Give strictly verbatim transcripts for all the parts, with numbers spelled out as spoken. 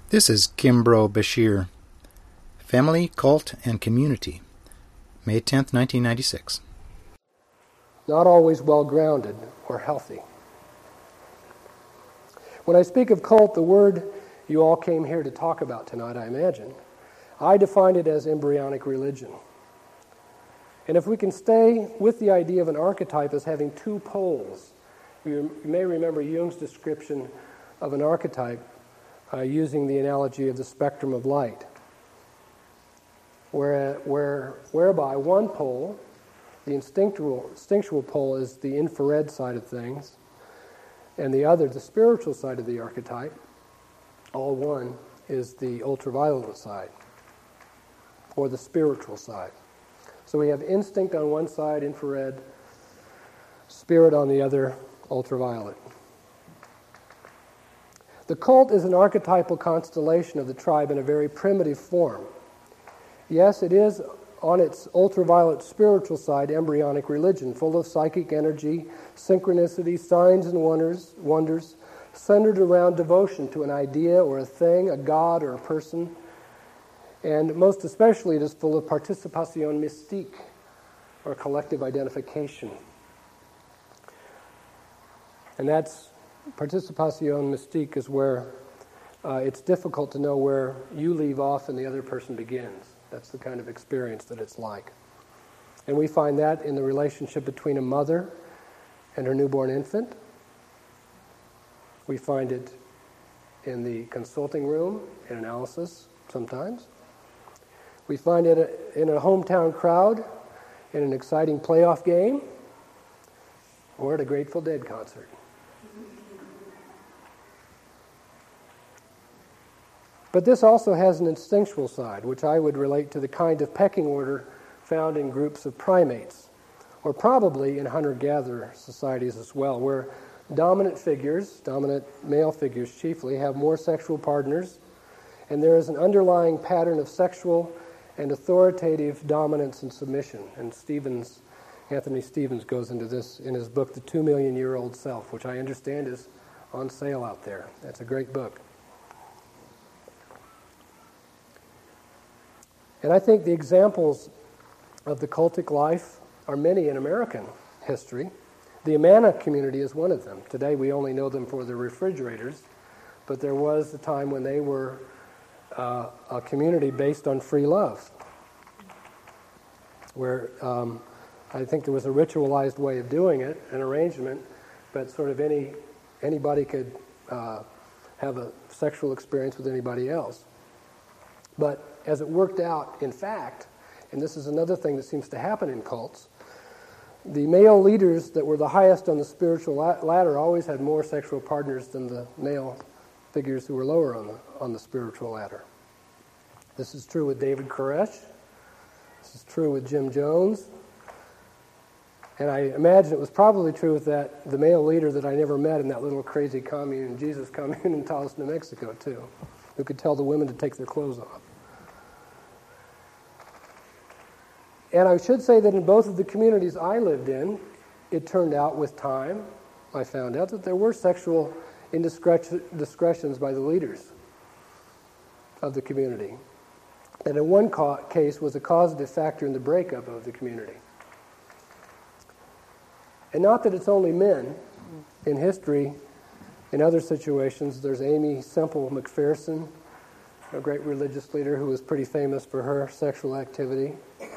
This is Kimbrough Bashir. Family, Cult, and Community. May tenth, nineteen ninety-six. Not always well-grounded or healthy. When I speak of cult, the word you all came here to talk about tonight, I imagine, I define it as embryonic religion. And if we can stay with the idea of an archetype as having two poles, you may remember Jung's description of an archetype uh, using the analogy of the spectrum of light, where, where, whereby one pole, the instinctual, instinctual pole, is the infrared side of things, and the other, the spiritual side of the archetype, all one, is the ultraviolet side, or the spiritual side. So we have instinct on one side, infrared, spirit on the other, ultraviolet. The cult is an archetypal constellation of the tribe in a very primitive form. Yes, it is, on its ultraviolet spiritual side, embryonic religion, full of psychic energy, synchronicity, signs and wonders, wonders, centered around devotion to an idea or a thing, a god or a person. And most especially, it is full of participation mystique, or collective identification. And that's, participation mystique is where uh, it's difficult to know where you leave off and the other person begins. That's the kind of experience that it's like. And we find that in the relationship between a mother and her newborn infant. We find it in the consulting room, in analysis, sometimes. We find it in a hometown crowd, in an exciting playoff game, or at a Grateful Dead concert. But this also has an instinctual side, which I would relate to the kind of pecking order found in groups of primates, or probably in hunter-gatherer societies as well, where dominant figures, dominant male figures chiefly, have more sexual partners, and there is an underlying pattern of sexual and authoritative dominance and submission. And Stevens, Anthony Stevens goes into this in his book, The Two Million Year Old Self, which I understand is on sale out there. That's a great book. And I think the examples of the cultic life are many in American history. The Amana community is one of them. Today we only know them for their refrigerators, but there was a time when they were uh, a community based on free love, where um, I think there was a ritualized way of doing it, an arrangement, but sort of any anybody could uh, have a sexual experience with anybody else. But as it worked out, in fact, and this is another thing that seems to happen in cults, the male leaders that were the highest on the spiritual ladder always had more sexual partners than the male figures who were lower on the, on the spiritual ladder. This is true with David Koresh. This is true with Jim Jones. And I imagine it was probably true with that the male leader that I never met in that little crazy commune, Jesus commune in Taos, New Mexico, too, who could tell the women to take their clothes off. And I should say that in both of the communities I lived in, it turned out with time, I found out that there were sexual indiscretions by the leaders of the community. That in one ca- case was a causative factor in the breakup of the community. And not that it's only men. In history, in other situations, there's Amy Semple McPherson, a great religious leader who was pretty famous for her sexual activity.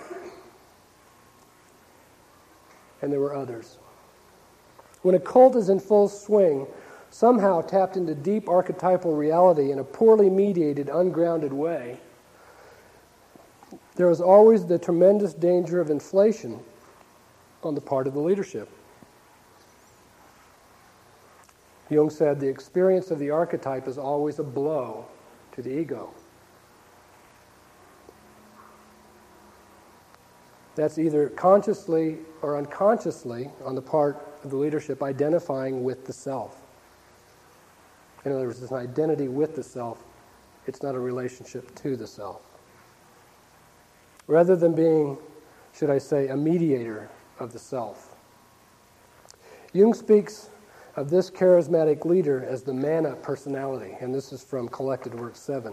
And there were others. When a cult is in full swing, somehow tapped into deep archetypal reality in a poorly mediated, ungrounded way, there is always the tremendous danger of inflation on the part of the leadership. Jung said the experience of the archetype is always a blow to the ego. That's either consciously or unconsciously on the part of the leadership identifying with the self. In other words, it's an identity with the self. It's not a relationship to the self. Rather than being, should I say, a mediator of the self. Jung speaks of this charismatic leader as the manna personality, and this is from Collected Works seven.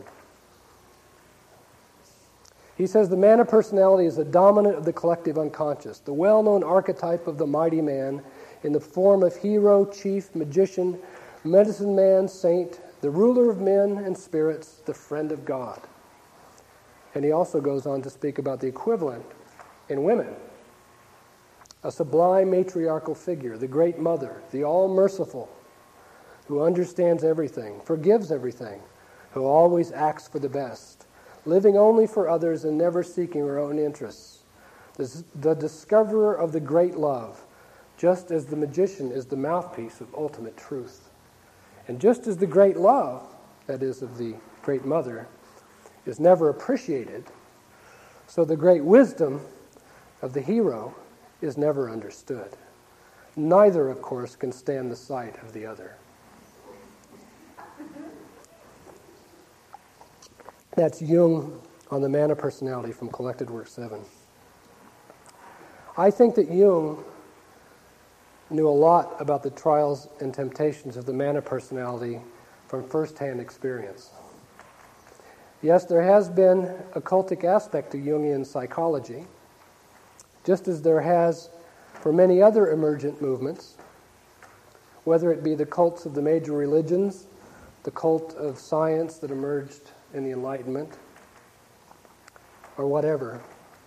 He says the manna personality is the dominant of the collective unconscious, the well-known archetype of the mighty man in the form of hero, chief, magician, medicine man, saint, the ruler of men and spirits, the friend of God. And he also goes on to speak about the equivalent in women. A sublime matriarchal figure, the great mother, the all-merciful, who understands everything, forgives everything, who always acts for the best, living only for others and never seeking her own interests. The, the discoverer of the great love, just as the magician is the mouthpiece of ultimate truth. And just as the great love, that is of the great mother, is never appreciated, so the great wisdom of the hero is never understood. Neither, of course, can stand the sight of the other. That's Jung on the manna personality from Collected Work seven. I think that Jung knew a lot about the trials and temptations of the manna personality from first-hand experience. Yes, there has been a cultic aspect to Jungian psychology, just as there has for many other emergent movements, whether it be the cults of the major religions, the cult of science that emerged in the Enlightenment, or whatever.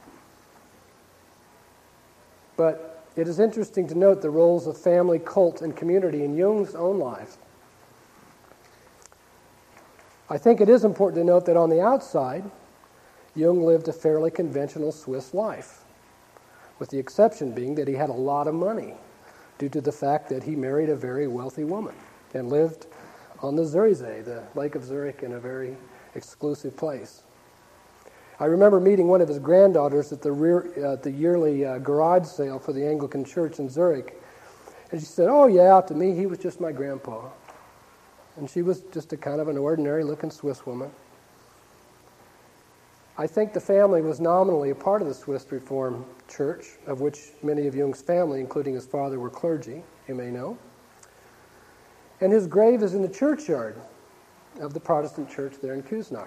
But it is interesting to note the roles of family, cult, and community in Jung's own life. I think it is important to note that on the outside, Jung lived a fairly conventional Swiss life, with the exception being that he had a lot of money due to the fact that he married a very wealthy woman and lived on the Zürichsee, the Lake of Zurich, in a very exclusive place. I remember meeting one of his granddaughters at the, rear, uh, the yearly uh, garage sale for the Anglican Church in Zurich, and she said, "Oh yeah, to me he was just my grandpa." And she was just a kind of an ordinary-looking Swiss woman. I think the family was nominally a part of the Swiss Reformed Church, of which many of Jung's family, including his father, were clergy, you may know. And his grave is in the churchyard of the Protestant church there in Küsnacht.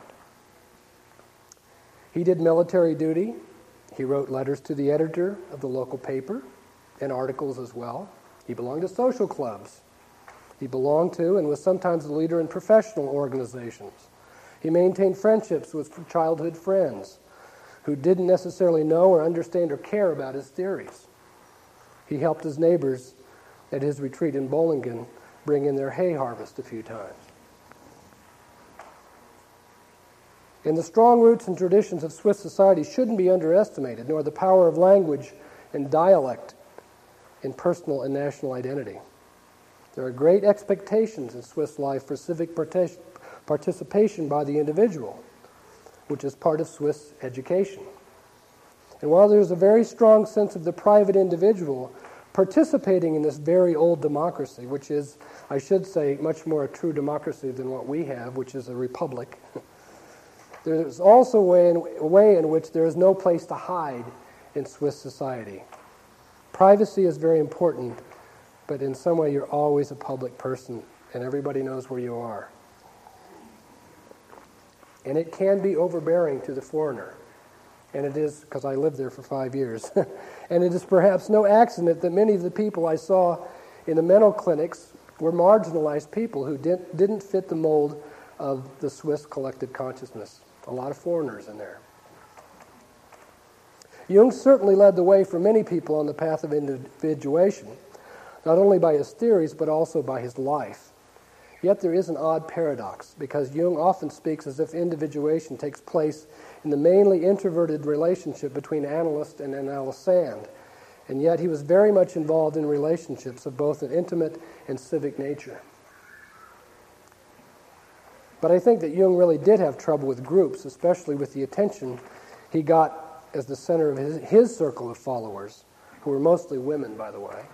He did military duty. He wrote letters to the editor of the local paper and articles as well. He belonged to social clubs. He belonged to and was sometimes the leader in professional organizations. He maintained friendships with childhood friends who didn't necessarily know or understand or care about his theories. He helped his neighbors at his retreat in Bollingen bring in their hay harvest a few times. And the strong roots and traditions of Swiss society shouldn't be underestimated, nor the power of language and dialect in personal and national identity. There are great expectations in Swiss life for civic partic- participation by the individual, which is part of Swiss education. And while there's a very strong sense of the private individual participating in this very old democracy, which is, I should say, much more a true democracy than what we have, which is a republic, there's also a way, in, a way in which there is no place to hide in Swiss society. Privacy is very important, but in some way you're always a public person, and everybody knows where you are. And it can be overbearing to the foreigner. And it is, because I lived there for five years. And it is perhaps no accident that many of the people I saw in the mental clinics were marginalized people who didn't, didn't fit the mold of the Swiss collective consciousness. A lot of foreigners in there. Jung certainly led the way for many people on the path of individuation, not only by his theories, but also by his life. Yet there is an odd paradox, because Jung often speaks as if individuation takes place in the mainly introverted relationship between analyst and analysand, and yet he was very much involved in relationships of both an intimate and civic nature. But I think that Jung really did have trouble with groups, especially with the attention he got as the center of his, his circle of followers, who were mostly women, by the way.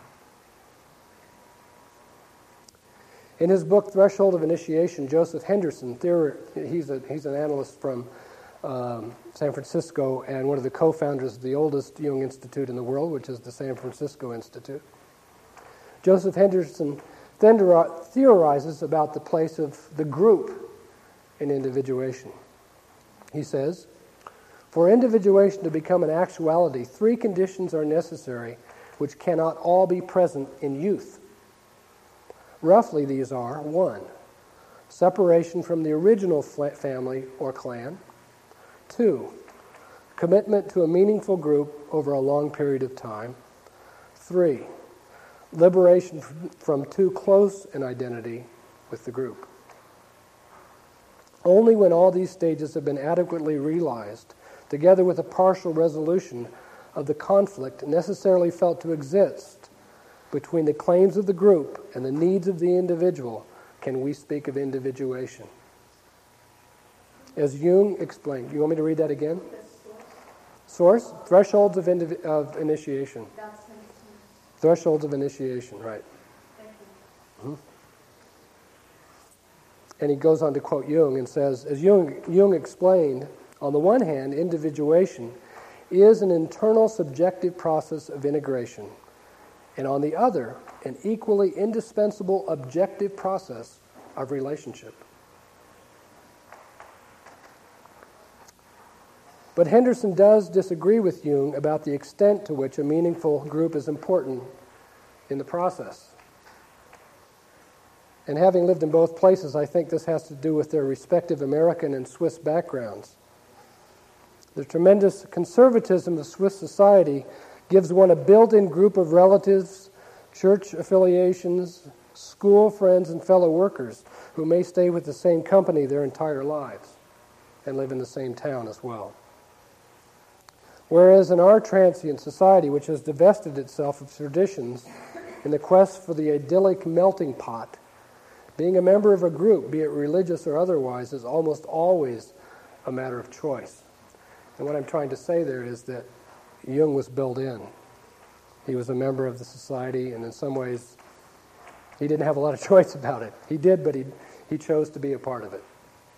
In his book, Threshold of Initiation, Joseph Henderson, theory, he's, a, he's an analyst from um, San Francisco and one of the co-founders of the oldest Jung Institute in the world, which is the San Francisco Institute. Joseph Henderson then theorizes about the place of the group in individuation. He says, for individuation to become an actuality, three conditions are necessary which cannot all be present in youth. Roughly these are, one, separation from the original family or clan. Two, commitment to a meaningful group over a long period of time. Three, liberation from too close an identity with the group. Only when all these stages have been adequately realized, together with a partial resolution of the conflict necessarily felt to exist between the claims of the group and the needs of the individual, can we speak of individuation. As Jung explained, you want me to read that again? Source? Thresholds of, indiv- of initiation. Thresholds of initiation, right. Mm-hmm. And he goes on to quote Jung and says, as Jung, Jung explained, on the one hand, individuation is an internal subjective process of integration, and on the other, an equally indispensable objective process of relationship. But Henderson does disagree with Jung about the extent to which a meaningful group is important in the process. And having lived in both places, I think this has to do with their respective American and Swiss backgrounds. The tremendous conservatism of Swiss society gives one a built-in group of relatives, church affiliations, school friends, and fellow workers who may stay with the same company their entire lives and live in the same town as well. Whereas in our transient society, which has divested itself of traditions in the quest for the idyllic melting pot, being a member of a group, be it religious or otherwise, is almost always a matter of choice. And what I'm trying to say there is that Jung was built in. He was a member of the society, and in some ways, he didn't have a lot of choice about it. He did, but he, he chose to be a part of it.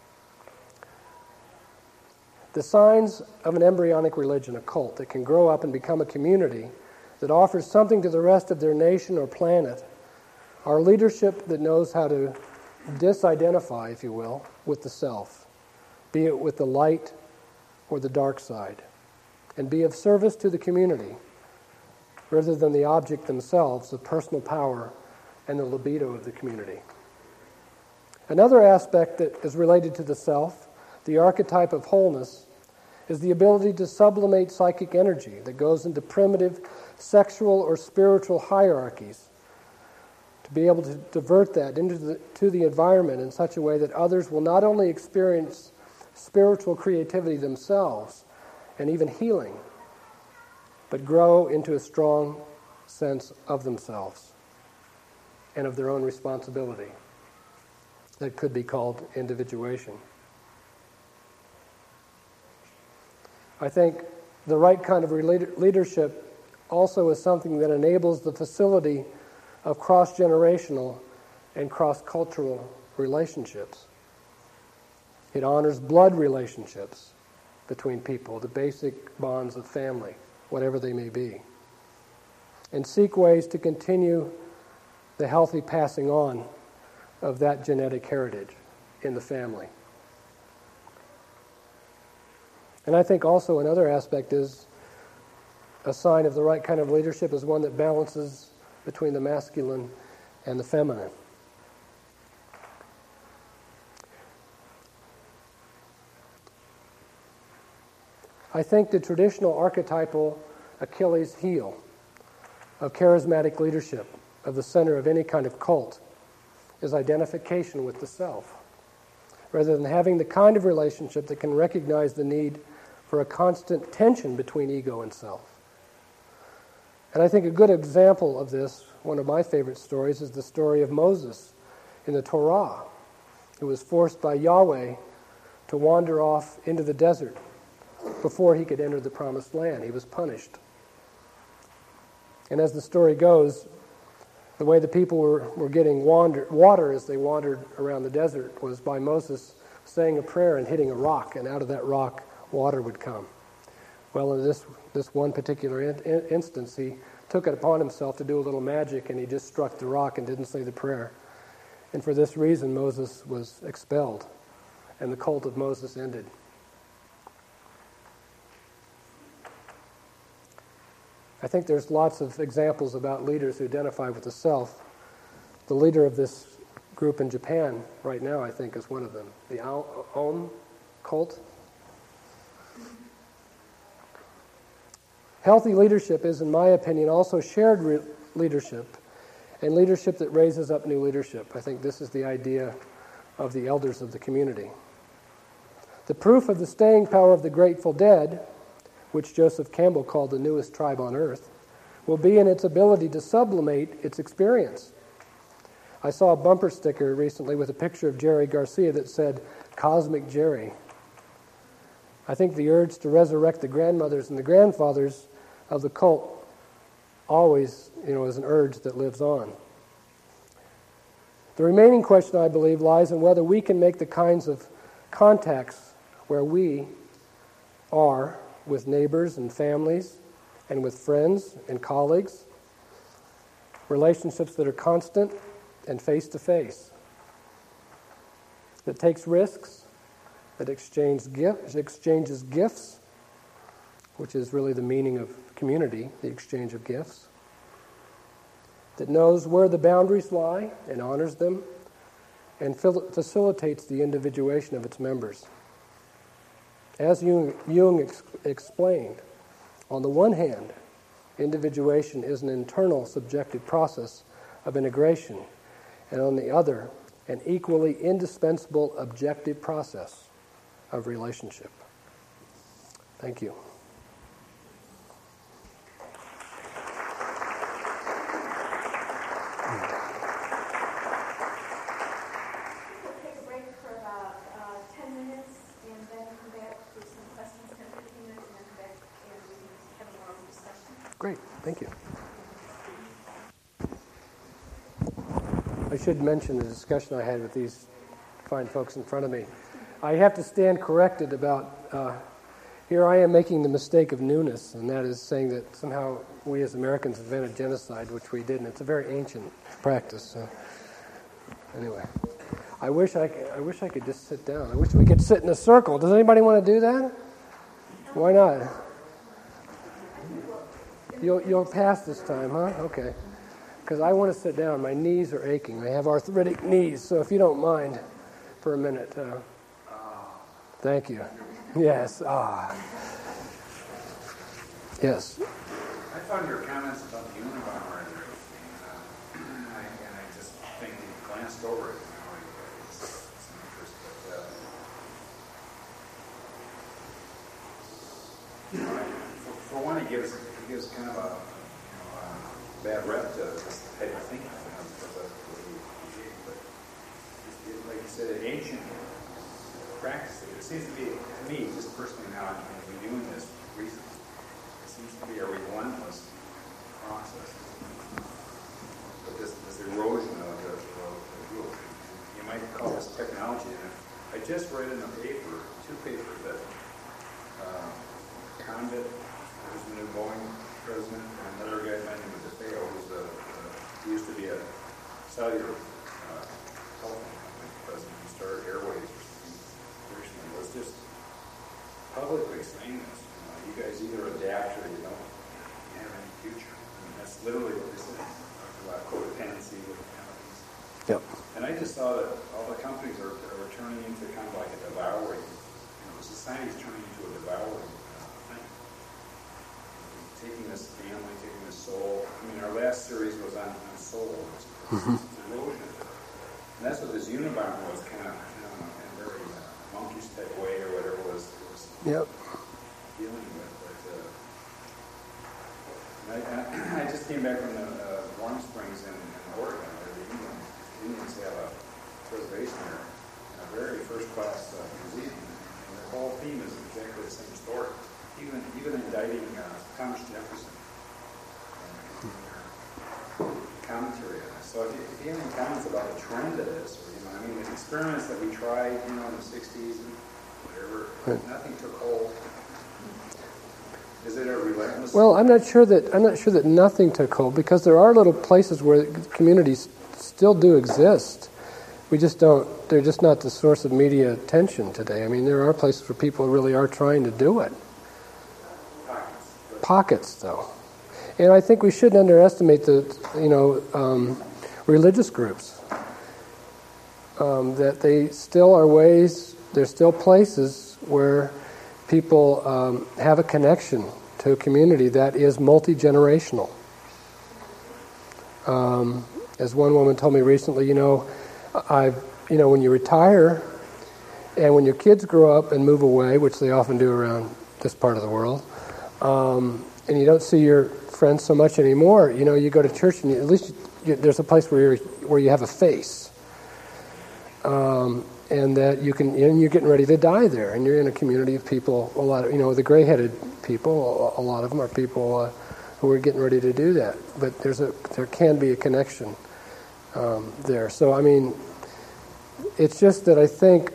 The signs of an embryonic religion, a cult, that can grow up and become a community that offers something to the rest of their nation or planet, are leadership that knows how to disidentify, if you will, with the self, be it with the light or the dark side, and be of service to the community rather than the object themselves, the personal power and the libido of the community. Another aspect that is related to the self, the archetype of wholeness, is the ability to sublimate psychic energy that goes into primitive sexual or spiritual hierarchies, to be able to divert that into the, to the environment in such a way that others will not only experience spiritual creativity themselves and even healing, but grow into a strong sense of themselves and of their own responsibility that could be called individuation. I think the right kind of leadership also is something that enables the facility of cross-generational and cross-cultural relationships. It honors blood relationships between people, the basic bonds of family, whatever they may be, and seek ways to continue the healthy passing on of that genetic heritage in the family. And I think also another aspect is a sign of the right kind of leadership is one that balances between the masculine and the feminine. I think the traditional archetypal Achilles heel of charismatic leadership, of the center of any kind of cult, is identification with the self, rather than having the kind of relationship that can recognize the need for a constant tension between ego and self. And I think a good example of this, one of my favorite stories, is the story of Moses in the Torah, who was forced by Yahweh to wander off into the desert before he could enter the promised land. He was punished. And as the story goes, the way the people were, were getting wander, water as they wandered around the desert was by Moses saying a prayer and hitting a rock, and out of that rock, water would come. Well, in this, this one particular in, in, instance, he took it upon himself to do a little magic, and he just struck the rock and didn't say the prayer. And for this reason, Moses was expelled, and the cult of Moses ended. I think there's lots of examples about leaders who identify with the self. The leader of this group in Japan right now, I think, is one of them. The Aum cult. Healthy leadership is, in my opinion, also shared re- leadership, and leadership that raises up new leadership. I think this is the idea of the elders of the community. The proof of the staying power of the Grateful Dead, which Joseph Campbell called the newest tribe on earth, will be in its ability to sublimate its experience. I saw a bumper sticker recently with a picture of Jerry Garcia that said, Cosmic Jerry. I think the urge to resurrect the grandmothers and the grandfathers of the cult always, you know, is an urge that lives on. The remaining question, I believe, lies in whether we can make the kinds of contacts where we are with neighbors and families and with friends and colleagues, relationships that are constant and face-to-face, that takes risks, that exchange gift, exchanges gifts, which is really the meaning of community, the exchange of gifts, that knows where the boundaries lie and honors them, and facilitates the individuation of its members. As Jung, Jung ex- explained, on the one hand, individuation is an internal subjective process of integration, and on the other, an equally indispensable objective process of relationship. Thank you. Great, thank you. I should mention the discussion I had with these fine folks in front of me. I have to stand corrected about, uh, here I am making the mistake of newness, and that is saying that somehow we as Americans invented genocide, which we didn't. It's a very ancient practice. So. Anyway, I wish I, could, I wish I could just sit down. I wish we could sit in a circle. Does anybody want to do that? Why not? You'll, you'll pass this time, huh? Okay. Because I want to sit down. My knees are aching. I have arthritic knees. So if you don't mind for a minute. Uh, thank you. Yes. Ah. Yes. I found your comments about the Unabomber interesting. Uh, and, I, and I just think you glanced over it. You know, like, it's, it's an interest. But, uh, you know, I, for, for one, it gives... gives kind of a, you know, a bad rep to this type of thinking, you know, because that's what we appreciate. But it, like you said, an ancient practice. It seems to be, to me, just personally now, I've been doing this recently. It seems to be a relentless process. But this, this erosion of the, of the rules. You might call this technology. And I just read in a paper, two papers that uh, Condit, who's the new Boeing president, and another guy by the name of DeFeo, who's a, uh, he used to be a cellular uh, telephone company president who started Airways or something originally, was just publicly saying this. You know, you guys either adapt or you don't have any future. I mean, that's literally what this is. Talking about codependency with companies. Yep. And I just saw that all the companies are, are turning into kind of like a devouring. You know, society's turning into a devouring taking this family, taking this soul. I mean, our last series was on, on soul. It's, mm-hmm. it's erosion. And that's what this Unabomber was, kind of, you know, in a very uh, monkish type way or whatever it was, it was yep. dealing with. But uh, I, I, I just came back from the uh, Warm Springs in, in Oregon, where the Indians, Indians have a reservation there, and a very first-class uh, museum. And their whole theme is exactly the same story. Even even indicting uh, Thomas Jefferson in their commentary on this. So if you, if you have any comments about the trend of this, or, you know, I mean, the experiments that we tried, you know, in the sixties and whatever, right. Nothing took hold. Is it a relentless was, Well, I'm not sure that I'm not sure that nothing took hold, because there are little places where communities still do exist. We just don't. They're just not the source of media attention today. I mean, there are places where people really are trying to do it. pockets. Pockets, though, and I think we shouldn't underestimate the you know um, religious groups. Um, that they still are ways. There's still places where people um, have a connection to a community that is multi-generational. Um, as one woman told me recently, you know, I, you know, when you retire and when your kids grow up and move away, which they often do around this part of the world, um, and you don't see your friends so much anymore, you know, you go to church and you, at least you, there's a place where you're, where you have a face. Um, and that you can, and you're getting ready to die there, and you're in a community of people, a lot of, you know, the gray-headed people, a lot of them are people uh, who are getting ready to do that. But there's a, there can be a connection um, there. So, I mean, it's just that I think,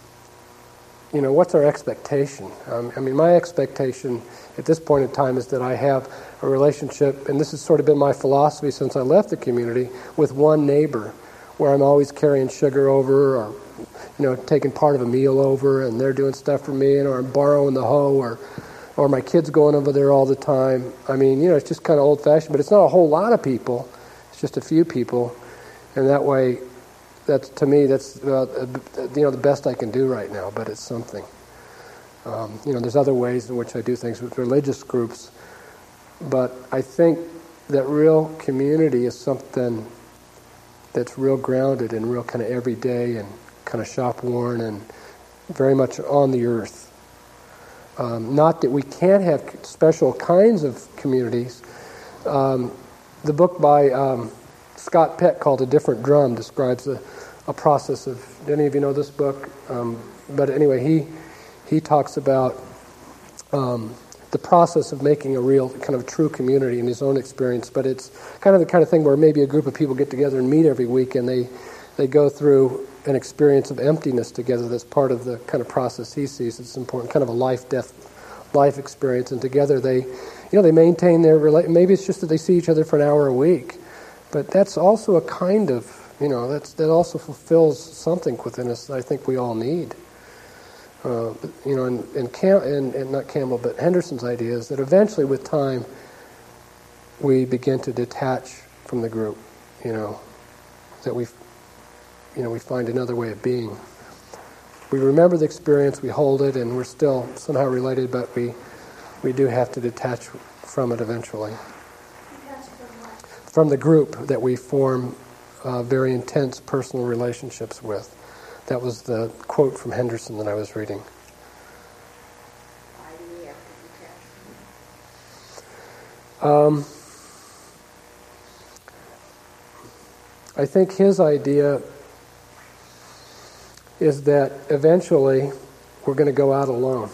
you know, what's our expectation? Um, I mean, my expectation at this point in time is that I have a relationship, and this has sort of been my philosophy since I left the community, with one neighbor, where I'm always carrying sugar over, or, you know, taking part of a meal over, and they're doing stuff for me, and or I'm borrowing the hoe, or or my kids going over there all the time. I mean, you know, it's just kind of old-fashioned, but it's not a whole lot of people. It's just a few people, and that way, that's, to me, that's uh, you know the best I can do right now. But it's something. Um, you know, there's other ways in which I do things with religious groups, but I think that real community is something that's real grounded and real kind of everyday and kind of shop-worn and very much on the earth. Um, not that we can't have special kinds of communities. Um, the book by um, Scott Peck called A Different Drum describes a, a process of, do any of you know this book? Um, but anyway, he he talks about um, the process of making a real kind of true community in his own experience, but it's kind of the kind of thing where maybe a group of people get together and meet every week, and they, they go through an experience of emptiness together. That's part of the kind of process he sees. It's important, kind of a life-death life experience, and together they, you know, they maintain their rela- maybe it's just that they see each other for an hour a week, but that's also a kind of, you know, that's that also fulfills something within us that I think we all need. Uh, but, you know, and, and, Cam- and, and not Campbell, but Henderson's idea is that eventually, with time, we begin to detach from the group. You know, that we, you know, we find another way of being. We remember the experience, we hold it, and we're still somehow related, but we, we do have to detach from it eventually. Detach from what? From the group that we form uh, very intense personal relationships with. That was the quote from Henderson that I was reading. Why do we have to detach? Um, I think his idea is that eventually we're going to go out alone,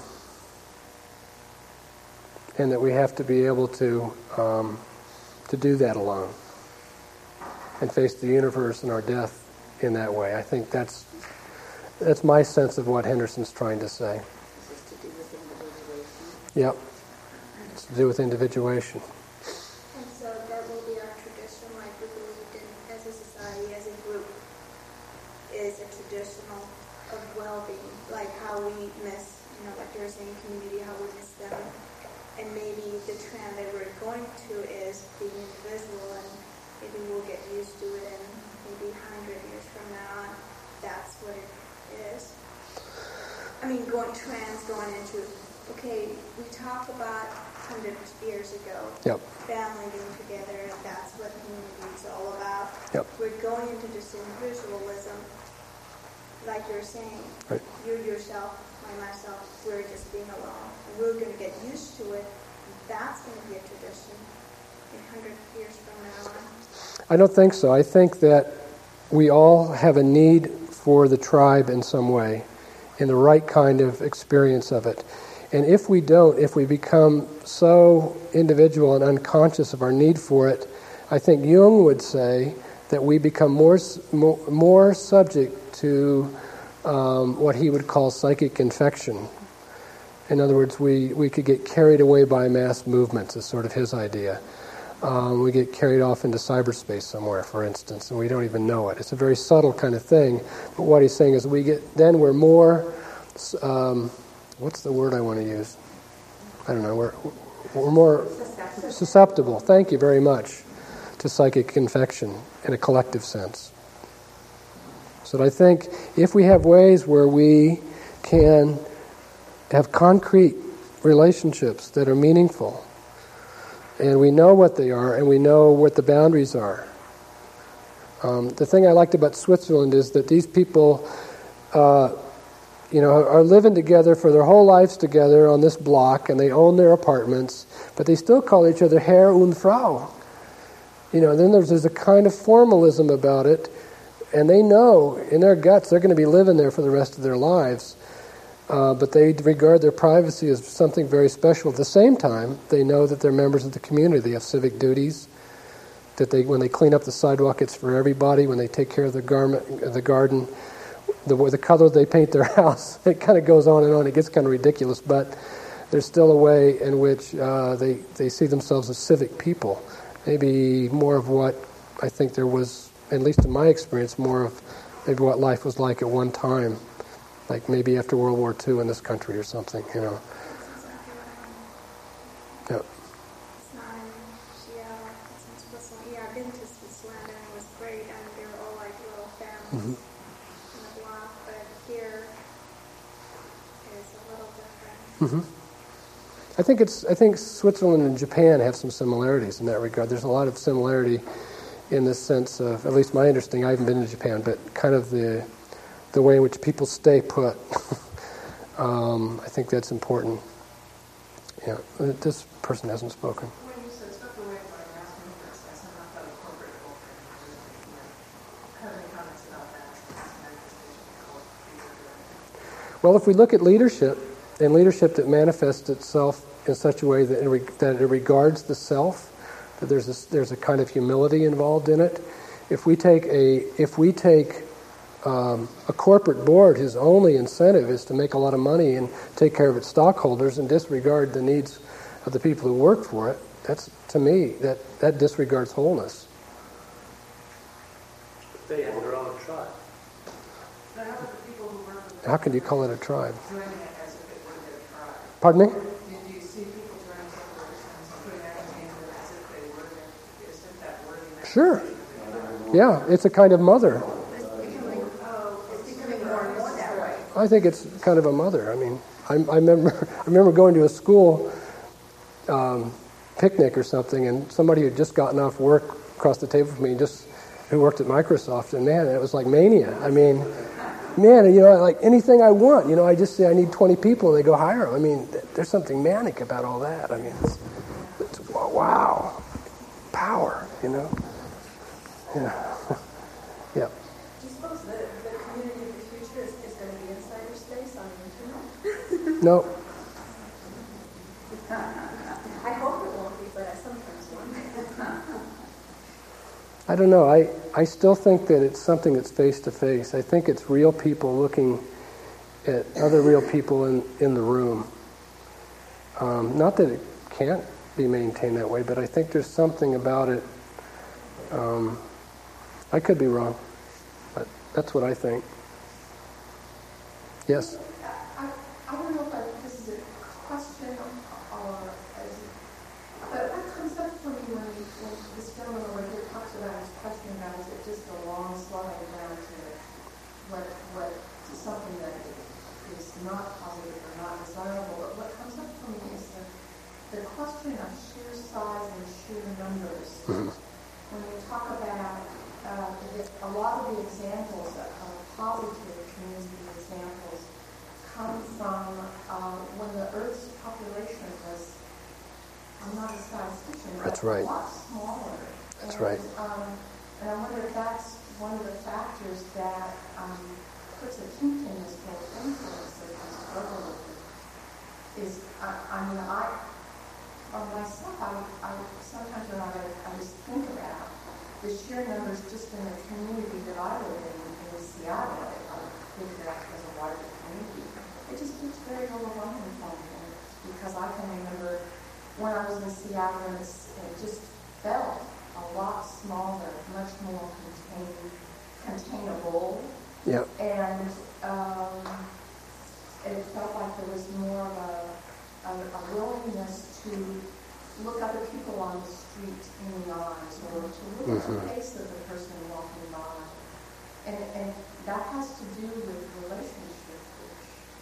and that we have to be able to um, to do that alone and face the universe and our death in that way. I think that's that's my sense of what Henderson's trying to say. This is to do with individuation. Yep, it's to do with individuation. And so that will be our tradition, like we believed in as a society, as a group, is a traditional of well-being, like how we miss, you know, like you were saying, community, how we miss them. And maybe the trend that we're going to is being individual, and maybe we'll get used to it, and maybe a hundred years from now, that's what it is. I mean, going trans, going into, okay, we talk about hundred years ago, Yep. family being together, and that's what community is all about. Yep. We're going into this individualism, like you're saying. Right. You yourself, I myself, we're just being alone. And we're going to get used to it. That's going to be a tradition a hundred years from now on. I don't think so. I think that we all have a need for the tribe in some way, in the right kind of experience of it. And if we don't, if we become so individual and unconscious of our need for it, I think Jung would say that we become more more, more subject to um, what he would call psychic infection. In other words, we, we could get carried away by mass movements is sort of his idea. Um, we get carried off into cyberspace somewhere, for instance, and we don't even know it. It's a very subtle kind of thing. But what he's saying is we get, then we're more, um, what's the word I want to use? I don't know, we're, we're more susceptible. susceptible, thank you very much, to psychic infection in a collective sense. So I think if we have ways where we can have concrete relationships that are meaningful, and we know what they are, and we know what the boundaries are. Um, the thing I liked about Switzerland is that these people, uh, you know, are living together for their whole lives together on this block, and they own their apartments, but they still call each other Herr und Frau. You know, then there's, there's a kind of formalism about it, and they know in their guts they're going to be living there for the rest of their lives. Uh, but they regard their privacy as something very special. At the same time, they know that they're members of the community. They have civic duties. That they, when they clean up the sidewalk, it's for everybody. When they take care of the garment, the garden, the the color they paint their house, it kind of goes on and on. It gets kind of ridiculous, but there's still a way in which uh, they they see themselves as civic people. Maybe more of what I think there was, at least in my experience, more of maybe what life was like at one time. Like maybe after World War Two in this country or something, you know. Yeah. It's not in Seattle, it's in Switzerland. Yeah, I've been to Switzerland and it was great, and they were all like little families mm-hmm. in the block, but here it's a little different. Mm-hmm. I think it's. I think Switzerland and Japan have some similarities in that regard. There's a lot of similarity in the sense of, at least my understanding. I haven't been to Japan, but kind of the. the way in which people stay put. um, I think that's important. Yeah, this person hasn't spoken. When you said step away by mass movements, that's not about a corporate culture. Have any comments about that? Well, if we look at leadership, and leadership that manifests itself in such a way that it, re- that it regards the self, that there's a, there's a kind of humility involved in it. If we take a, if we take Um, a corporate board whose only incentive is to make a lot of money and take care of its stockholders and disregard the needs of the people who work for it, that's, to me, that, that disregards wholeness. They have their own tribe. So how about the people who work with How can you call it a tribe? doing it as if it were their tribe? Pardon me? Do you see people joining corporations and putting everything into them as if they were their, as if that were their Sure. Yeah, it's a kind of mother. I think it's kind of a mother. I mean, I, I remember I remember going to a school um, picnic or something, and somebody had just gotten off work across the table from me, just who worked at Microsoft, and man, it was like mania. I mean, man, you know, like anything I want, you know, I just say I need twenty people, and they go hire them. I mean, there's something manic about all that. I mean, it's, it's wow, power, you know. Yeah, yeah. Do you suppose the, the community of the future is, is going to be in cyberspace on the internet? No. I hope it won't be, but I sometimes wonder. I don't know. I, I still think that it's something that's face-to-face. I think it's real people looking at other real people in, in the room. Um, not that it can't be maintained that way, but I think there's something about it. Um, I could be wrong, but that's what I think. Yes? I, I don't know if I, this is a question or, as, but what comes up for me when, when this gentleman over here talks about his question about is it just a long slide down to what, what to something that is not positive or not desirable, but what comes up for me is the, the question of sheer size and sheer numbers. Mm-hmm. When we talk about uh, the, a lot of the examples of positive community examples come from uh, when the Earth's population was, I'm not a statistician, but that's right. a lot smaller. That's and, right. Um, and I wonder if that's one of the factors that um, puts a kink in this whole thing for us that we struggle with. Is, I, I mean, I, on myself, I, I sometimes when I, I just think about the sheer numbers just in the community that I live in, in Seattle, I think that as a larger community, it just gets very overwhelming for me. And because I can remember when I was in Seattle, and it's, it just felt a lot smaller, much more contained, containable. Yeah. And um, it felt like there was more of a, a, a willingness to look other people on the street in the eyes, or to look mm-hmm. at the face of the person walking by. And, and that has to do with relationship, which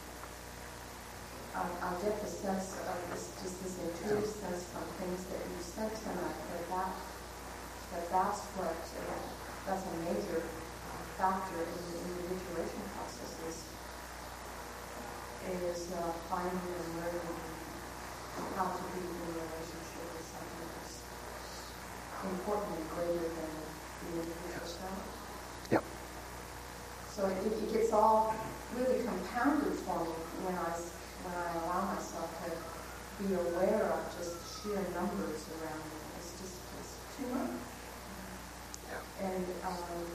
I, I get the sense of this, just this intuitive sense from things that you said tonight, that, that, that that's what, uh, that's a major factor in the individuation processes, is uh, finding and learning how to be in a relationship with something that's important and greater than the individual self. Yep. So it, it gets all really compounded for me when I, when I allow myself to be aware of just sheer numbers around me. It's just it's too much. Yeah. And um,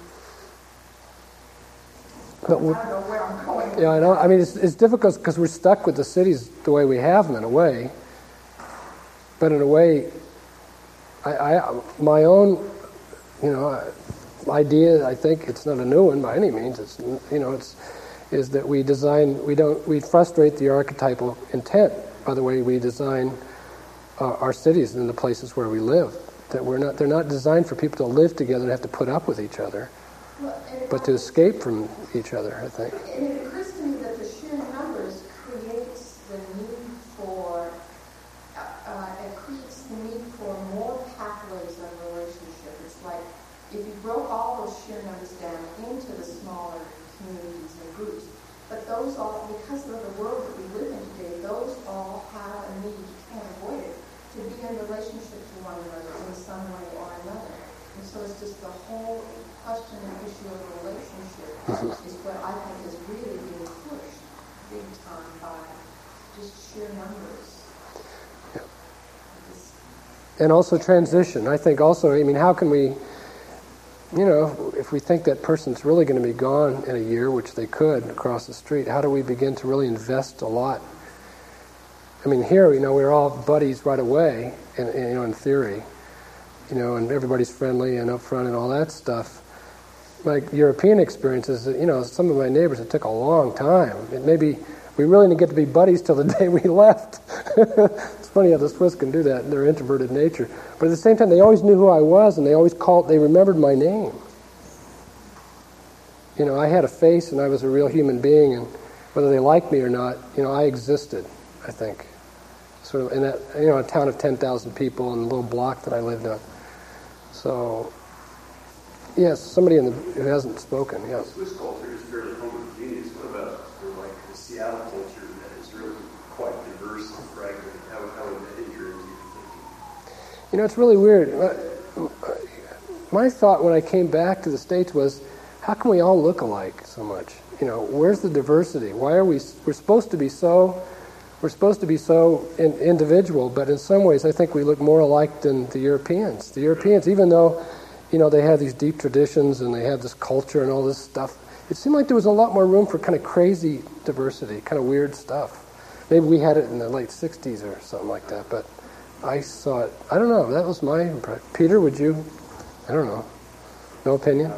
But I don't know where I'm going. Yeah, I know. I mean, it's, it's difficult because we're stuck with the cities the way we have them in a way. But in a way, I, I my own, you know, idea. I think it's not a new one by any means. It's you know, it's is that we design. We don't. We frustrate the archetypal intent by the way we design uh, our cities and the places where we live. That we're not. They're not designed for people to live together and have to put up with each other. Well, But to escape from each other, I think. And it occurs to me that the sheer numbers creates the need for, uh, uh, it creates the need for more pathways of relationship. It's like if you broke all those sheer numbers down into the smaller communities and groups, but those all, because of the world that we live in today, those all have a need, you can't avoid it, to be in relationship to one another in some way or another. And so it's just the whole question and issue of relationship is what I think is really being pushed big time by just sheer numbers. Yeah. And also transition. I think also, I mean, how can we, you know, if we think that person's really going to be gone in a year, which they could across the street, how do we begin to really invest a lot? I mean, here, you know, we're all buddies right away, in, in, you know, in theory. You know, and everybody's friendly and upfront and all that stuff. My European experiences, you know, some of my neighbors, it took a long time. It maybe we really didn't get to be buddies till the day we left. It's funny how the Swiss can do that in their introverted nature. But at the same time, they always knew who I was, and they always called, they remembered my name. You know, I had a face, and I was a real human being, and whether they liked me or not, you know, I existed, I think. Sort of in that, you know, a town of ten thousand people in a little block that I lived on. So, yes, somebody in the, who hasn't spoken, yes. Swiss culture is fairly homogeneous. What about sort of like the Seattle culture that is really quite diverse and fragmented? How, how would that enter into your thinking? You know, it's really weird. My thought when I came back to the States was, how can we all look alike so much? You know, where's the diversity? Why are we, we're supposed to be so... We're supposed to be so in, individual, but in some ways I think we look more alike than the Europeans. The Europeans, even though, you know, they have these deep traditions and they have this culture and all this stuff, it seemed like there was a lot more room for kind of crazy diversity, kind of weird stuff. Maybe we had it in the late sixties or something like that, but I saw it. I don't know, that was my impression. Peter, would you? I don't know. No opinion?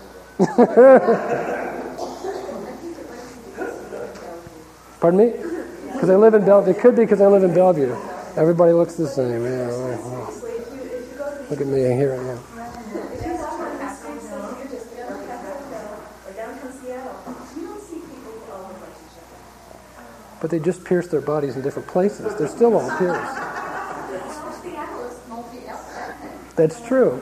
Pardon me? Because I live in Bellevue. It could be because I live in Bellevue. Everybody looks the same. Yeah, well, look at me here I am. But they just pierce their bodies in different places. They're still all pierced. That's true.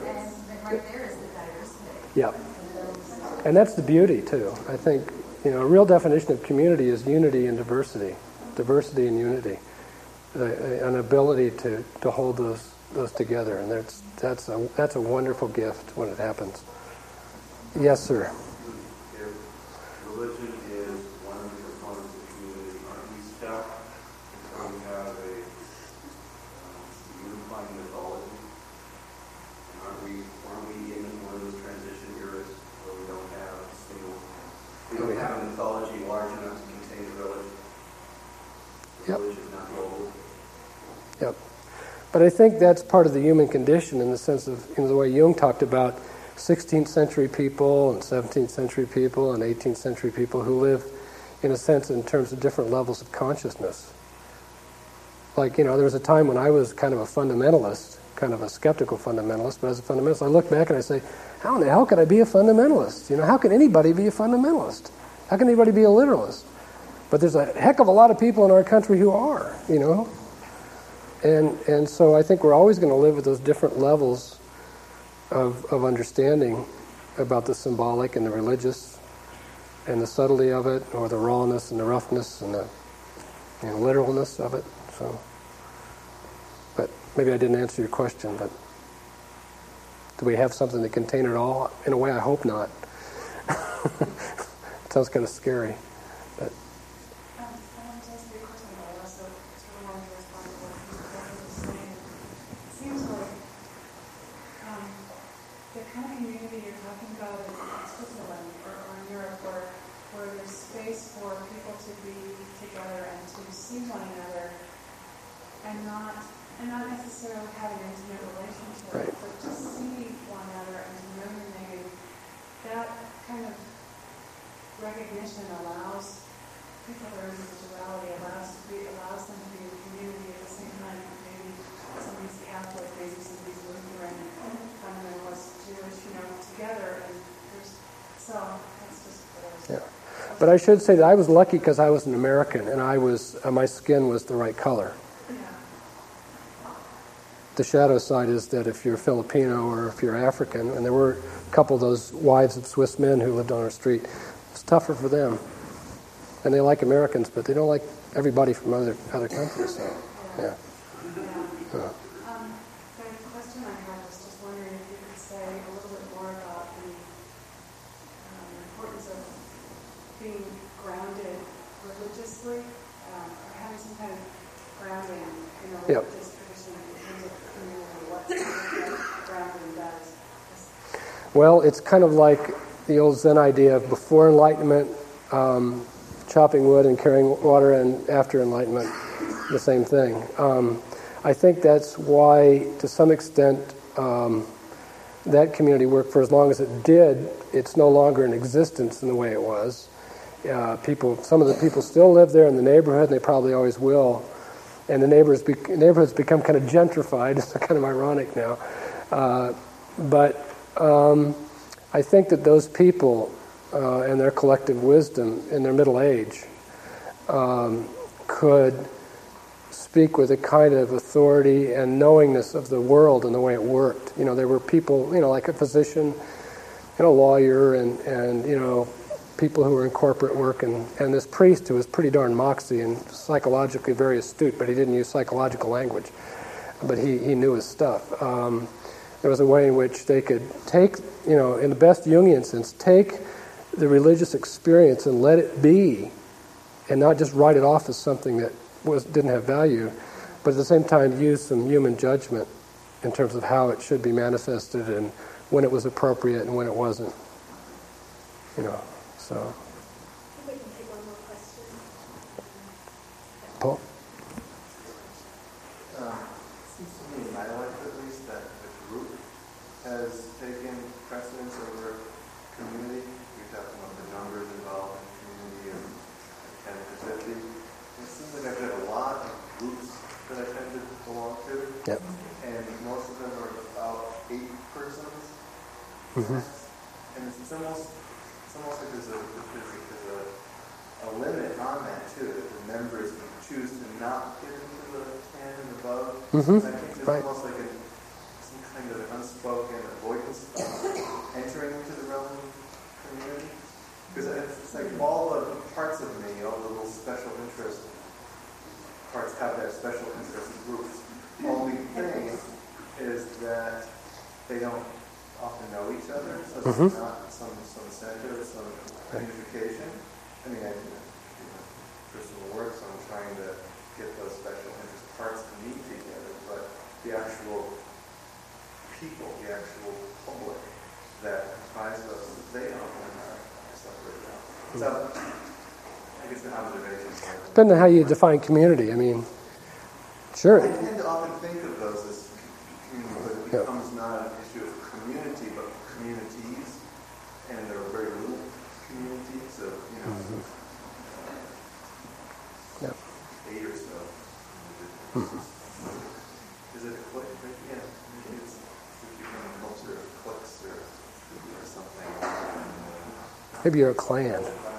Yeah. And that's the beauty, too. I think, you know, a real definition of community is unity and diversity. Diversity and unity, uh, an ability to, to hold those those together, and that's that's a that's a wonderful gift when it happens. Yes, sir. If religion is one of the components of community, aren't we stuck until we have a um, unifying mythology? And aren't we aren't we in one of those transition eras where we don't have a single we don't have a mythology large enough to contain the religion? Yep. Religion, not global. Yep. But I think that's part of the human condition in the sense of, you know, the way Jung talked about sixteenth century people and seventeenth century people and eighteenth century people who live, in a sense, in terms of different levels of consciousness. Like, you know, there was a time when I was kind of a fundamentalist, kind of a skeptical fundamentalist, but as a fundamentalist, I look back and I say, how in the hell could I be a fundamentalist? You know, how can anybody be a fundamentalist? How can anybody be a literalist? But there's a heck of a lot of people in our country who are, you know. And and so I think we're always going to live with those different levels of of understanding about the symbolic and the religious and the subtlety of it, or the rawness and the roughness and the, you know, literalness of it. So, but maybe I didn't answer your question, but do we have something to contain it all? In a way, I hope not. It sounds kind of scary. But Um, I wanted to ask you a question, but I also sort of wanted to respond to what you were saying. It seems like um, the kind of community you're talking about in Switzerland or, or in Europe, where, where there's space for people to be together and to see one another, and not and not necessarily have an intimate relationship, Right. but just see one another and to know your name. That kind of recognition allows people their individuality, allows to be, allows them to be in community at the same time. Maybe somebody's Catholic, maybe somebody's Lutheran, fundamentalist, Jewish, you know, together. And there's so that's just what I was. yeah, but I should say that I was lucky because I was an American and I was uh, my skin was the right color. Yeah. The shadow side is that if you're Filipino or if you're African, and there were a couple of those wives of Swiss men who lived on our street, it's tougher for them. And they like Americans, but they don't like everybody from other other countries. So, yeah. Yeah. Um, the question I had was just wondering if you could say a little bit more about the um, importance of being grounded religiously, um, or having some kind of grounding in a Yep. religious tradition in terms of community, what that grounding does. Well, it's kind of like the old Zen idea of before enlightenment, um, chopping wood and carrying water, and after enlightenment, the same thing. Um, I think that's why, to some extent, um, that community worked for as long as it did. It's no longer in existence in the way it was. Uh, people, some of the people still live there in the neighborhood, and they probably always will. And the neighbors be, neighborhoods become kind of gentrified. It's kind of ironic now. Uh, but um, I think that those people uh, and their collective wisdom in their middle age um, could speak with a kind of authority and knowingness of the world and the way it worked. You know, there were people, you know, like a physician and a lawyer and, and you know, people who were in corporate work, and, and this priest who was pretty darn moxie and psychologically very astute, but he didn't use psychological language. But he, he knew his stuff. Um, there was a way in which they could take, you know, in the best Jungian sense, take the religious experience and let it be, and not just write it off as something that was didn't have value, but at the same time use some human judgment in terms of how it should be manifested and when it was appropriate and when it wasn't. You know, so. We can take one more question. Paul? Um, it seems to me, in my life at least, that the group has taken precedence over community. You're talking about the numbers involved in community of ten to fifty. It seems like I've had a lot of groups that I tend to belong to. Yep. And most of them are about eight persons. Mm-hmm. And it's almost, it's almost like there's a, there's a, there's a, a limit on that too, that the members choose to not get into the ten and above. Mm-hmm. And I think there's Right. almost like a, some kind of unspoken avoidance of entering into the realm of community. Because it's, it's like all the parts of me, all the little special interest parts have that special interest groups. The only thing is that they don't often know each other, so there's Mhm. not some some center, some unification. I mean, I do you know, personal work, so I'm trying to get those special interest parts to meet together, but the actual people, the actual public that comprise us, they often are separated out. So, I it's an observation. Depending on how you define community, I mean, sure. I tend to often think of those as community, but it becomes yeah. not an issue of community, but communities, and there are very little communities of, you know, mm-hmm. uh, yep. eight or so. Mm-hmm. Is it a clique? Yeah. Maybe it's a culture of cliques or, or something. Maybe you're a clan.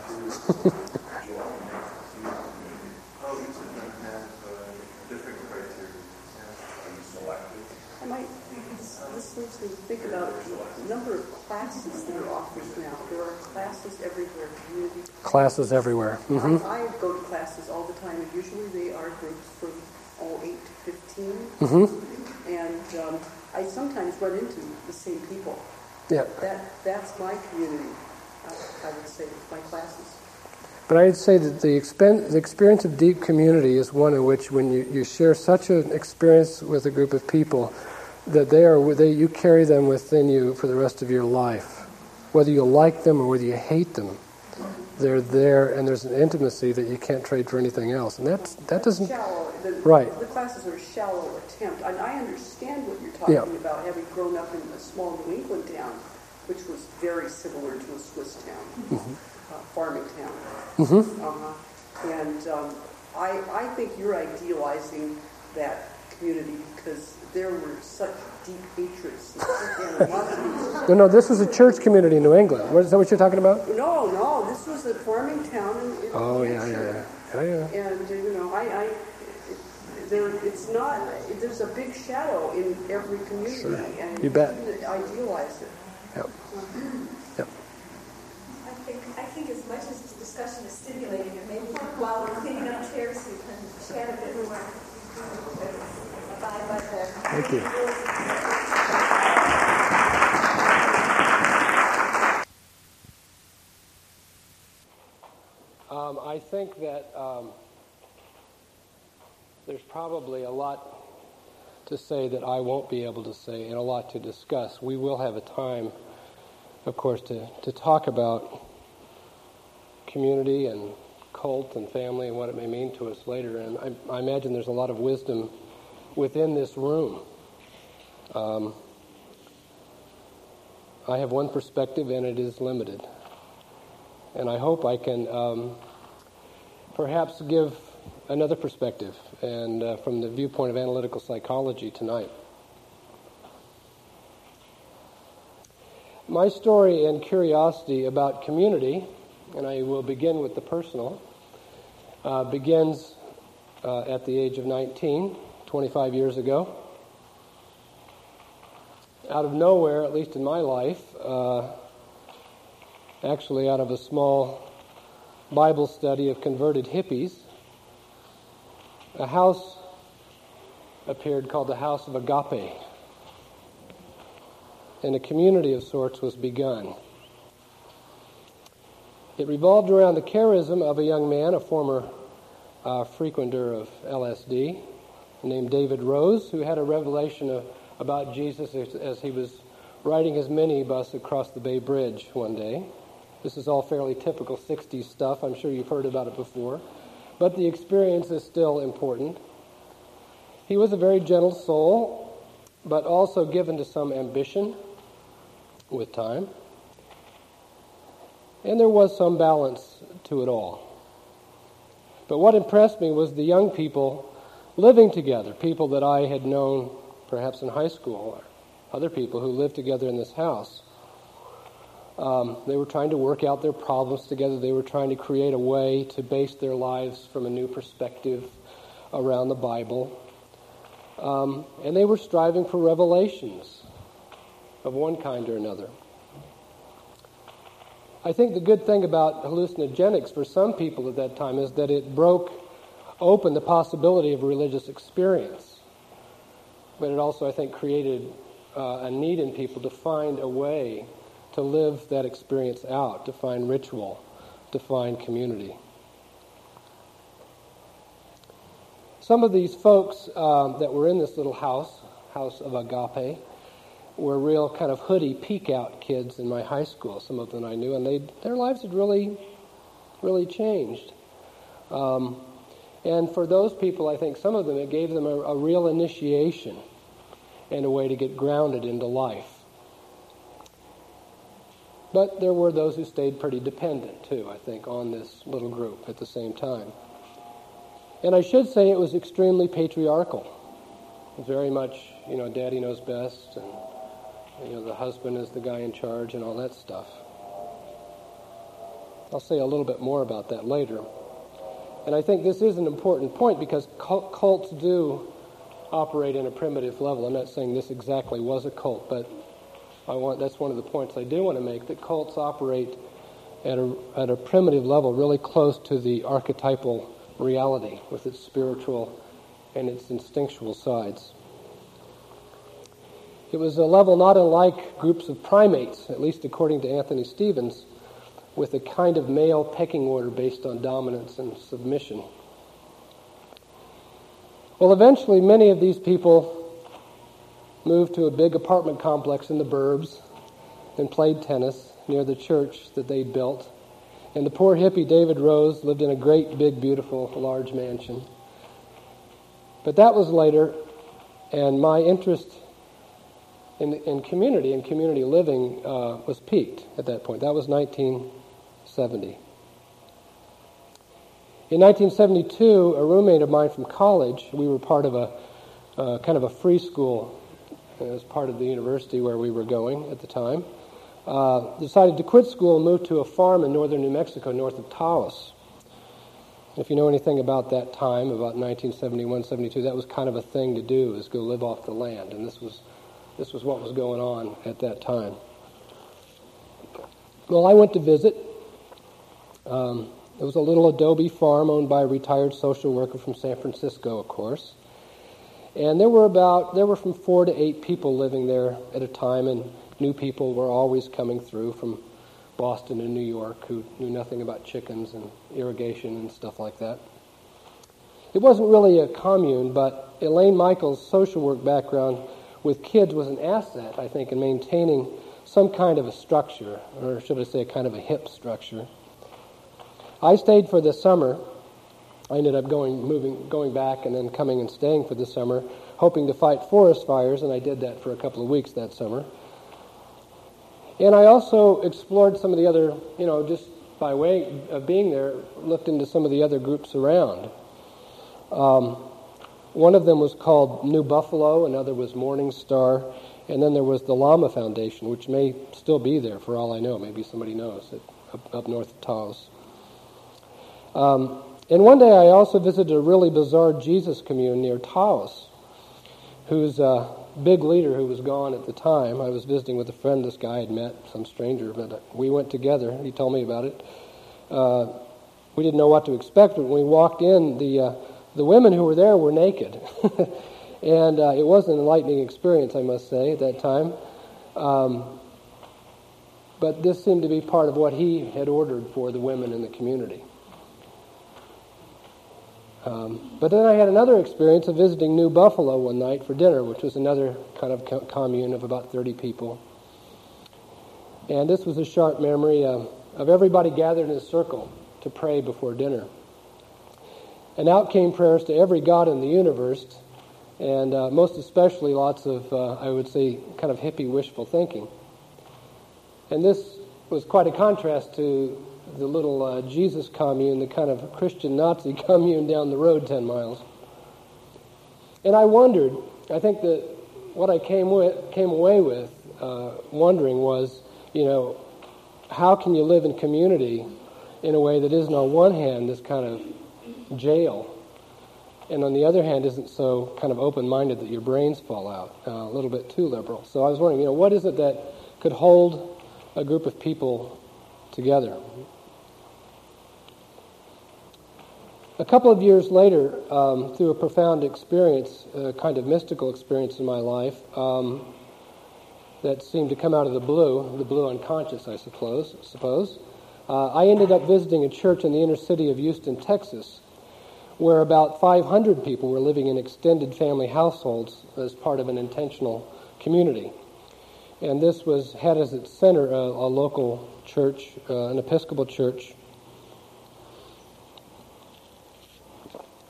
Think about the number of classes that are offered now. There are classes everywhere, community. Classes everywhere. Mm-hmm. I, I go to classes all the time, and usually they are groups from all eight to fifteen. Mm-hmm. And um, I sometimes run into the same people. Yeah. That that's my community, I, I would say, my classes. But I'd say that the, expen- the experience of deep community is one in which when you, you share such an experience with a group of people, that they are they you carry them within you for the rest of your life, whether you like them or whether you hate them. They're there, and there's an intimacy that you can't trade for anything else, and that's that doesn't shallow. The, right. The classes are a shallow attempt, and I understand what you're talking yeah. about, having grown up in a small New England town, which was very similar to a Swiss town, mm-hmm. uh, farming town, mm-hmm. uh-huh. and um, I I think you're idealizing that community because there were such deep hatreds and animosities. No, no, this was a church community in New England. What, is that what you're talking about? No, no, this was a farming town in, in Oh, yeah, yeah, yeah, yeah, yeah. And, uh, you know, I, I it, there, it's not, there's a big shadow in every community. Sure. And you bet. Idealize it. Yep. Yep. I think, I think as much as the discussion is stimulating, and maybe while we're cleaning up chairs, we can chat a bit more. Thank you. Um, I think that um, there's probably a lot to say that I won't be able to say and a lot to discuss. We will have a time, of course, to, to talk about community and cult and family and what it may mean to us later. And I, I imagine there's a lot of wisdom within this room. Um, I have one perspective, and it is limited. And I hope I can um, perhaps give another perspective, and uh, from the viewpoint of analytical psychology tonight. My story and curiosity about community, and I will begin with the personal, uh, begins uh, at the age of nineteen. twenty-five years ago. Out of nowhere, at least in my life, uh, actually out of a small Bible study of converted hippies, a house appeared called the House of Agape, and a community of sorts was begun. It revolved around the charism of a young man, a former uh, frequenter of L S D, named David Rose, who had a revelation of, about Jesus as, as he was riding his minibus across the Bay Bridge one day. This is all fairly typical sixties stuff. I'm sure you've heard about it before. But the experience is still important. He was a very gentle soul, but also given to some ambition with time. And there was some balance to it all. But what impressed me was the young people living together, people that I had known perhaps in high school, or other people who lived together in this house. Um, they were trying to work out their problems together. They were trying to create a way to base their lives from a new perspective around the Bible. Um, and they were striving for revelations of one kind or another. I think the good thing about hallucinogenics for some people at that time is that it broke open the possibility of religious experience. But it also, I think, created uh, a need in people to find a way to live that experience out, to find ritual, to find community. Some of these folks um, that were in this little house, House of Agape, were real kind of hoodie peek-out kids in my high school, some of them I knew, and they their lives had really, really changed. Um, and for those people, I think some of them, it gave them a, a real initiation and a way to get grounded into life. But there were those who stayed pretty dependent, too, I think, on this little group at the same time. And I should say it was extremely patriarchal. Very much, you know, daddy knows best, and, you know, the husband is the guy in charge and all that stuff. I'll say a little bit more about that later. And I think this is an important point because cults do operate in a primitive level. I'm not saying this exactly was a cult, but I want that's one of the points I do want to make, that cults operate at a, at a primitive level, really close to the archetypal reality with its spiritual and its instinctual sides. It was a level not unlike groups of primates, at least according to Anthony Stevens, with a kind of male pecking order based on dominance and submission. Well, eventually many of these people moved to a big apartment complex in the burbs and played tennis near the church that they'd built. And the poor hippie David Rose lived in a great, big, beautiful, large mansion. But that was later, and my interest in, in community and community living uh, was piqued at that point. That was nineteen seventy. In nineteen seventy-two, a roommate of mine from college, we were part of a uh, kind of a free school as part of the university where we were going at the time, uh, decided to quit school and move to a farm in northern New Mexico, north of Taos. If you know anything about that time, about nineteen seventy-one, seventy-two, that was kind of a thing to do, is go live off the land, and this was this was what was going on at that time. Well, I went to visit. Um, it was a little adobe farm owned by a retired social worker from San Francisco, of course. And there were about, there were from four to eight people living there at a time, and new people were always coming through from Boston and New York who knew nothing about chickens and irrigation and stuff like that. It wasn't really a commune, but Elaine Michaels' social work background with kids was an asset, I think, in maintaining some kind of a structure, or should I say a kind of a hip structure. I stayed for the summer. I ended up going, moving, going back and then coming and staying for the summer, hoping to fight forest fires, and I did that for a couple of weeks that summer. And I also explored some of the other, you know, just by way of being there, looked into some of the other groups around. Um, one of them was called New Buffalo, another was Morning Star, and then there was the Lama Foundation, which may still be there for all I know. Maybe somebody knows it, up, up north of Taos. Um, And one day I also visited a really bizarre Jesus commune near Taos, whose uh, big leader, who was gone at the time, I was visiting with a friend this guy had met, some stranger, but we went together. He told me about it. Uh, we didn't know what to expect, but when we walked in, the uh, the women who were there were naked. and uh, it was an enlightening experience, I must say, at that time. Um, but this seemed to be part of what he had ordered for the women in the community. Um, but then I had another experience of visiting New Buffalo one night for dinner, which was another kind of co- commune of about thirty people. And this was a sharp memory uh, of everybody gathered in a circle to pray before dinner. And out came prayers to every god in the universe, and uh, most especially lots of, uh, I would say, kind of hippie wishful thinking. And this was quite a contrast to the little uh, Jesus commune, the kind of Christian Nazi commune down the road ten miles. And I wondered, I think that what I came with, came away with uh, wondering was, you know, how can you live in community in a way that isn't on one hand this kind of jail, and on the other hand isn't so kind of open-minded that your brains fall out, uh, a little bit too liberal. So I was wondering, you know, what is it that could hold a group of people together? A couple of years later, um, through a profound experience, a kind of mystical experience in my life, um, that seemed to come out of the blue, the blue unconscious, I suppose, suppose. Uh, I ended up visiting a church in the inner city of Houston, Texas, where about five hundred people were living in extended family households as part of an intentional community. And this was had as its center a, a local church, uh, an Episcopal church.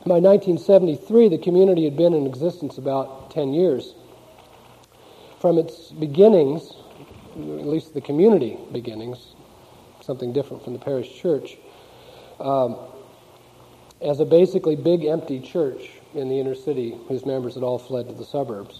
By nineteen seventy-three, the community had been in existence about ten years. From its beginnings, at least the community beginnings, something different from the parish church, um, as a basically big empty church in the inner city whose members had all fled to the suburbs.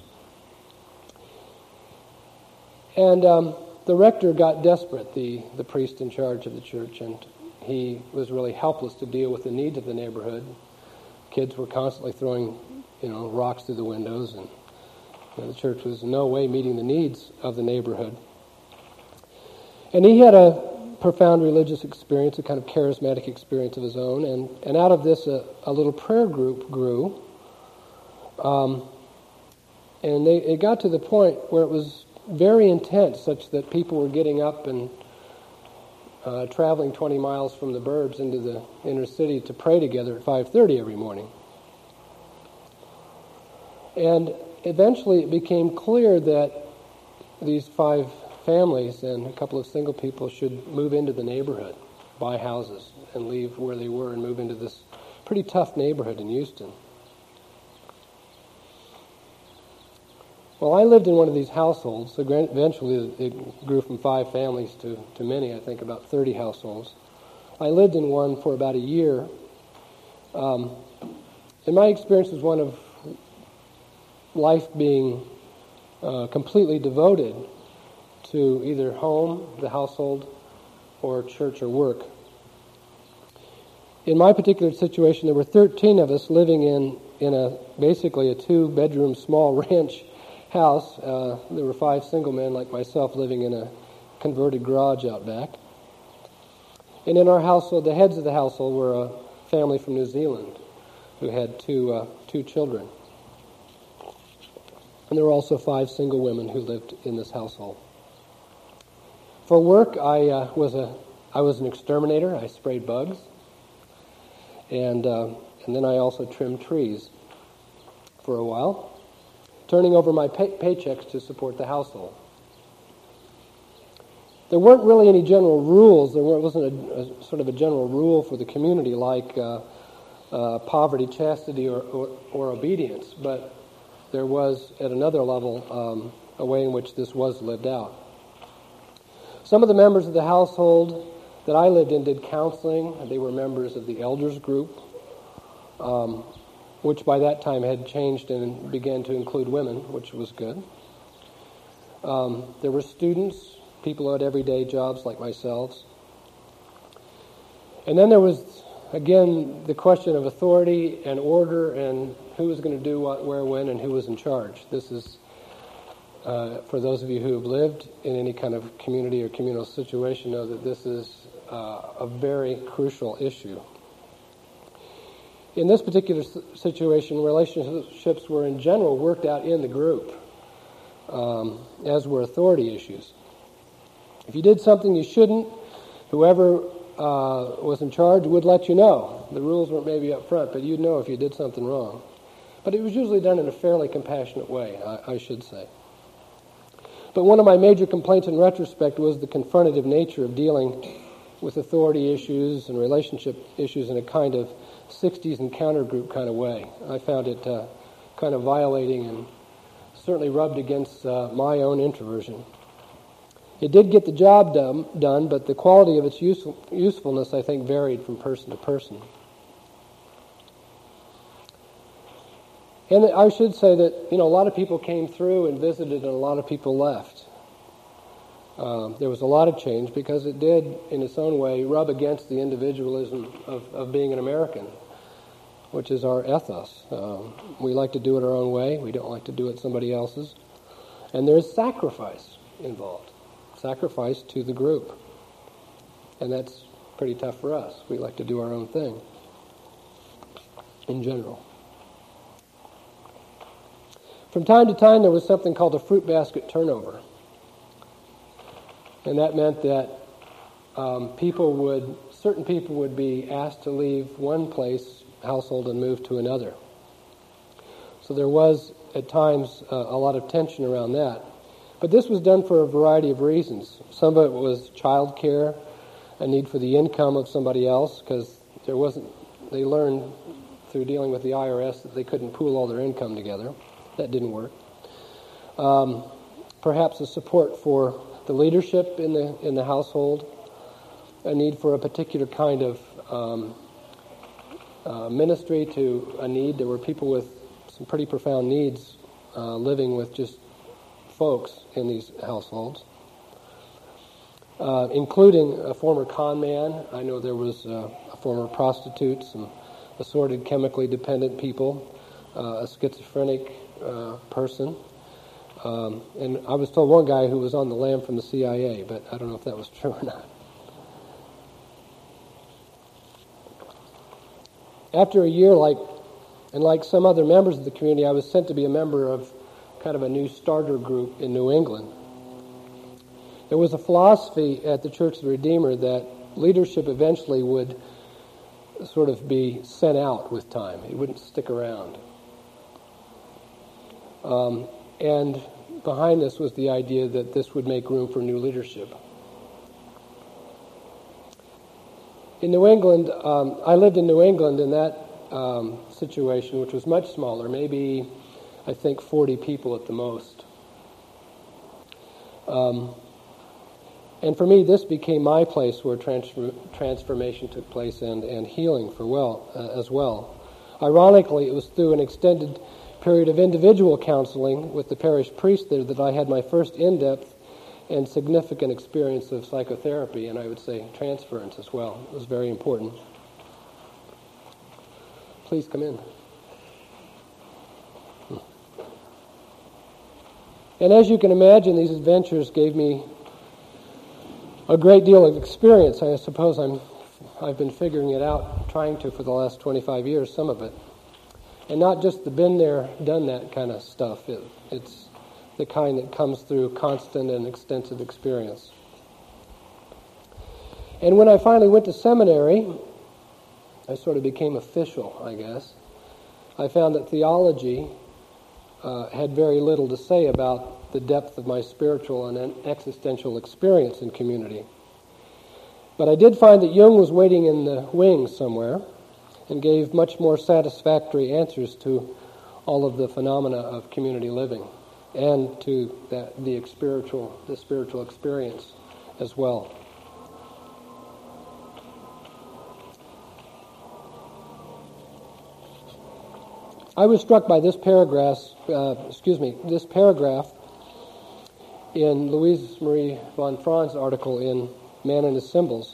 And um, the rector got desperate, the, the priest in charge of the church, and he was really helpless to deal with the needs of the neighborhood. Kids were constantly throwing, you know, rocks through the windows, and you know, the church was in no way meeting the needs of the neighborhood. And he had a profound religious experience, a kind of charismatic experience of his own, and, and out of this a, a little prayer group grew. Um, and they, it got to the point where it was very intense, such that people were getting up and uh, traveling twenty miles from the burbs into the inner city to pray together at five thirty every morning. And eventually it became clear that these five families and a couple of single people should move into the neighborhood, buy houses, and leave where they were and move into this pretty tough neighborhood in Houston. Well, I lived in one of these households. So eventually it grew from five families to, to many, I think about thirty households. I lived in one for about a year. Um, and my experience was one of life being uh, completely devoted to either home, the household, or church or work. In my particular situation, there were thirteen of us living in, in a basically a two-bedroom small ranch house. Uh, there were five single men like myself living in a converted garage out back. And in our household, the heads of the household were a family from New Zealand who had two uh, two children. And there were also five single women who lived in this household. For work, I uh, was a I was an exterminator. I sprayed bugs, and uh, and then I also trimmed trees for a while, turning over my pay- paychecks to support the household. There weren't really any general rules. There wasn't a, a sort of a general rule for the community like uh, uh, poverty, chastity, or, or, or obedience, but there was, at another level, um, a way in which this was lived out. Some of the members of the household that I lived in did counseling. They were members of the elders group, um, which by that time had changed and began to include women, which was good. Um, there were students, people who had everyday jobs like myself. And then there was, again, the question of authority and order and who was going to do what, where, when, and who was in charge. This is, uh, for those of you who have lived in any kind of community or communal situation, know that this is uh, a very crucial issue. In this particular situation, relationships were in general worked out in the group, um, as were authority issues. If you did something you shouldn't, whoever uh, was in charge would let you know. The rules weren't maybe up front, but you'd know if you did something wrong. But it was usually done in a fairly compassionate way, I, I should say. But one of my major complaints in retrospect was the confrontative nature of dealing with authority issues and relationship issues in a kind of sixties encounter group kind of way. I found it uh, kind of violating and certainly rubbed against uh, my own introversion. It did get the job done, done, but the quality of its useful, usefulness, I think, varied from person to person. And I should say that, you know, a lot of people came through and visited, and a lot of people left. Um, there was a lot of change because it did, in its own way, rub against the individualism of, of being an American, which is our ethos. Um, we like to do it our own way. We don't like to do it somebody else's. And there's sacrifice involved. Sacrifice to the group. And that's pretty tough for us. We like to do our own thing in general. From time to time, there was something called a fruit basket turnover. And that meant that um, people would, certain people would be asked to leave one place, household, and move to another. So there was, at times, uh, a lot of tension around that. But this was done for a variety of reasons. Some of it was child care, a need for the income of somebody else, because there wasn't, they learned through dealing with the I R S that they couldn't pool all their income together. That didn't work. Um, perhaps a support for the leadership in the in the household, a need for a particular kind of um, uh, ministry to a need. There were people with some pretty profound needs uh, living with just folks in these households, uh, including a former con man. I know there was uh, a former prostitute, some assorted chemically dependent people, uh, a schizophrenic uh, person. Um, and I was told one guy who was on the lam from the C I A, but I don't know if that was true or not. After a year, like and like some other members of the community, I was sent to be a member of kind of a new starter group in New England. There was a philosophy at the Church of the Redeemer that leadership eventually would sort of be sent out with time. It wouldn't stick around. Um, and behind this was the idea that this would make room for new leadership. In New England, um, I lived in New England in that um, situation, which was much smaller, maybe, I think, forty people at the most. Um, and for me, this became my place where transfer, transformation took place and, and healing for well uh, as well. Ironically, it was through an extended period of individual counseling with the parish priest there that I had my first in-depth and significant experience of psychotherapy, and I would say transference as well. It was very important. Please come in. And as you can imagine, these adventures gave me a great deal of experience. I suppose I'm, I've been figuring it out, trying to for the last twenty-five years, some of it. And not just the been there, done that kind of stuff. It, it's the kind that comes through constant and extensive experience. And when I finally went to seminary, I sort of became official, I guess. I found that theology uh, had very little to say about the depth of my spiritual and existential experience in community. But I did find that Jung was waiting in the wings somewhere and gave much more satisfactory answers to all of the phenomena of community living and to that, the spiritual, the spiritual experience as well. I was struck by this paragraph, uh, excuse me, this paragraph in Louise Marie von Frahn's article in Man and His Symbols.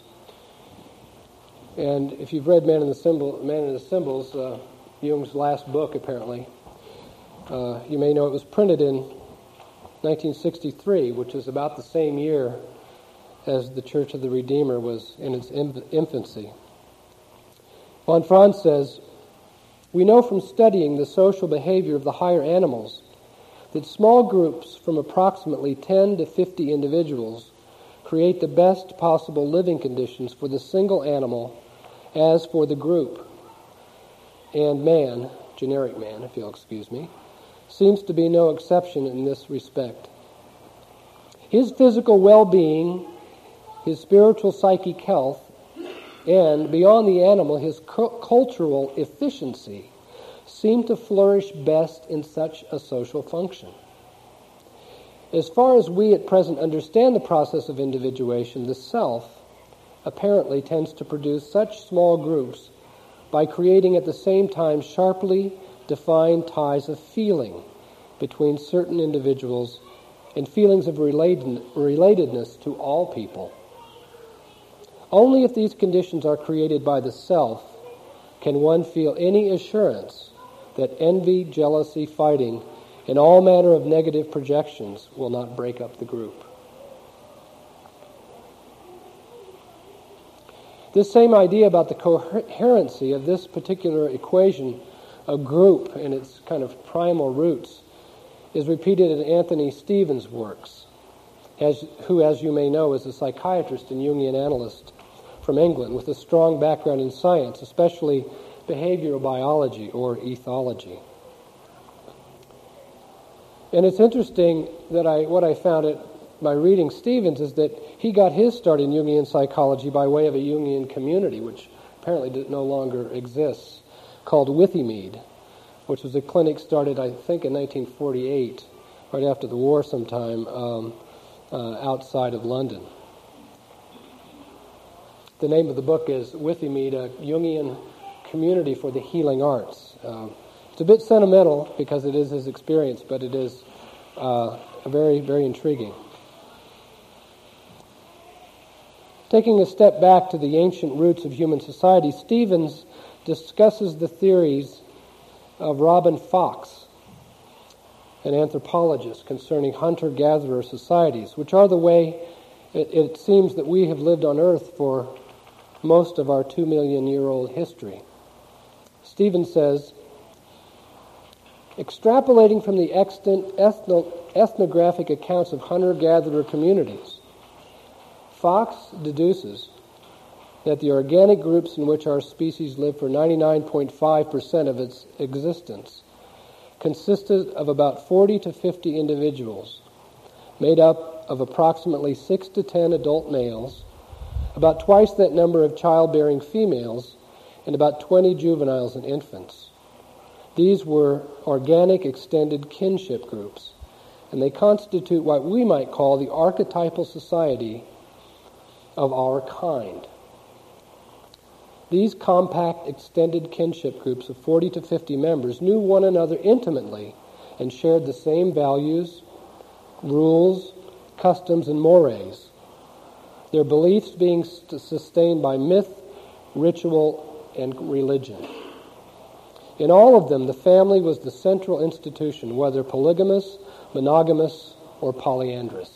And if you've read Man and the Symbol, Man and His Symbols, uh, Jung's last book apparently, uh, you may know it was printed in nineteen sixty-three, which is about the same year as the Church of the Redeemer was in its infancy. Von Frahn says, "We know from studying the social behavior of the higher animals that small groups from approximately ten to fifty individuals create the best possible living conditions for the single animal as for the group. And man, generic man, if you'll excuse me, seems to be no exception in this respect. His physical well-being, his spiritual psychic health, and, beyond the animal, his cu- cultural efficiency seem to flourish best in such a social function. As far as we at present understand the process of individuation, the self apparently tends to produce such small groups by creating at the same time sharply defined ties of feeling between certain individuals and feelings of related, relatedness to all people. Only if these conditions are created by the self can one feel any assurance that envy, jealousy, fighting, and all manner of negative projections will not break up the group." This same idea about the coherency of this particular equation, a group and its kind of primal roots, is repeated in Anthony Stevens' works, as, who, as you may know, is a psychiatrist and Jungian analyst from England with a strong background in science, especially behavioral biology or ethology. And it's interesting that I what I found at by reading Stevens is that he got his start in Jungian psychology by way of a Jungian community, which apparently no longer exists. called Withymead, which was a clinic started, I think, in nineteen forty-eight, right after the war sometime, um, uh, outside of London. The name of the book is Withymead, a Jungian Community for the Healing Arts. Um, it's a bit sentimental because it is his experience, but it is uh, very, very intriguing. Taking a step back to the ancient roots of human society, Stevens discusses the theories of Robin Fox, an anthropologist, concerning hunter-gatherer societies, which are the way it, it seems that we have lived on Earth for most of our two million year old history. Stevens says, extrapolating from the extant ethno, ethnographic accounts of hunter-gatherer communities, Fox deduces that the organic groups in which our species lived for ninety-nine point five percent of its existence consisted of about forty to fifty individuals, made up of approximately six to ten adult males, about twice that number of childbearing females, and about twenty juveniles and infants. These were organic extended kinship groups, and they constitute what we might call the archetypal society of our kind. These compact extended kinship groups of forty to fifty members knew one another intimately and shared the same values, rules, customs, and mores, their beliefs being sustained by myth, ritual, and religion. In all of them, the family was the central institution, whether polygamous, monogamous, or polyandrous.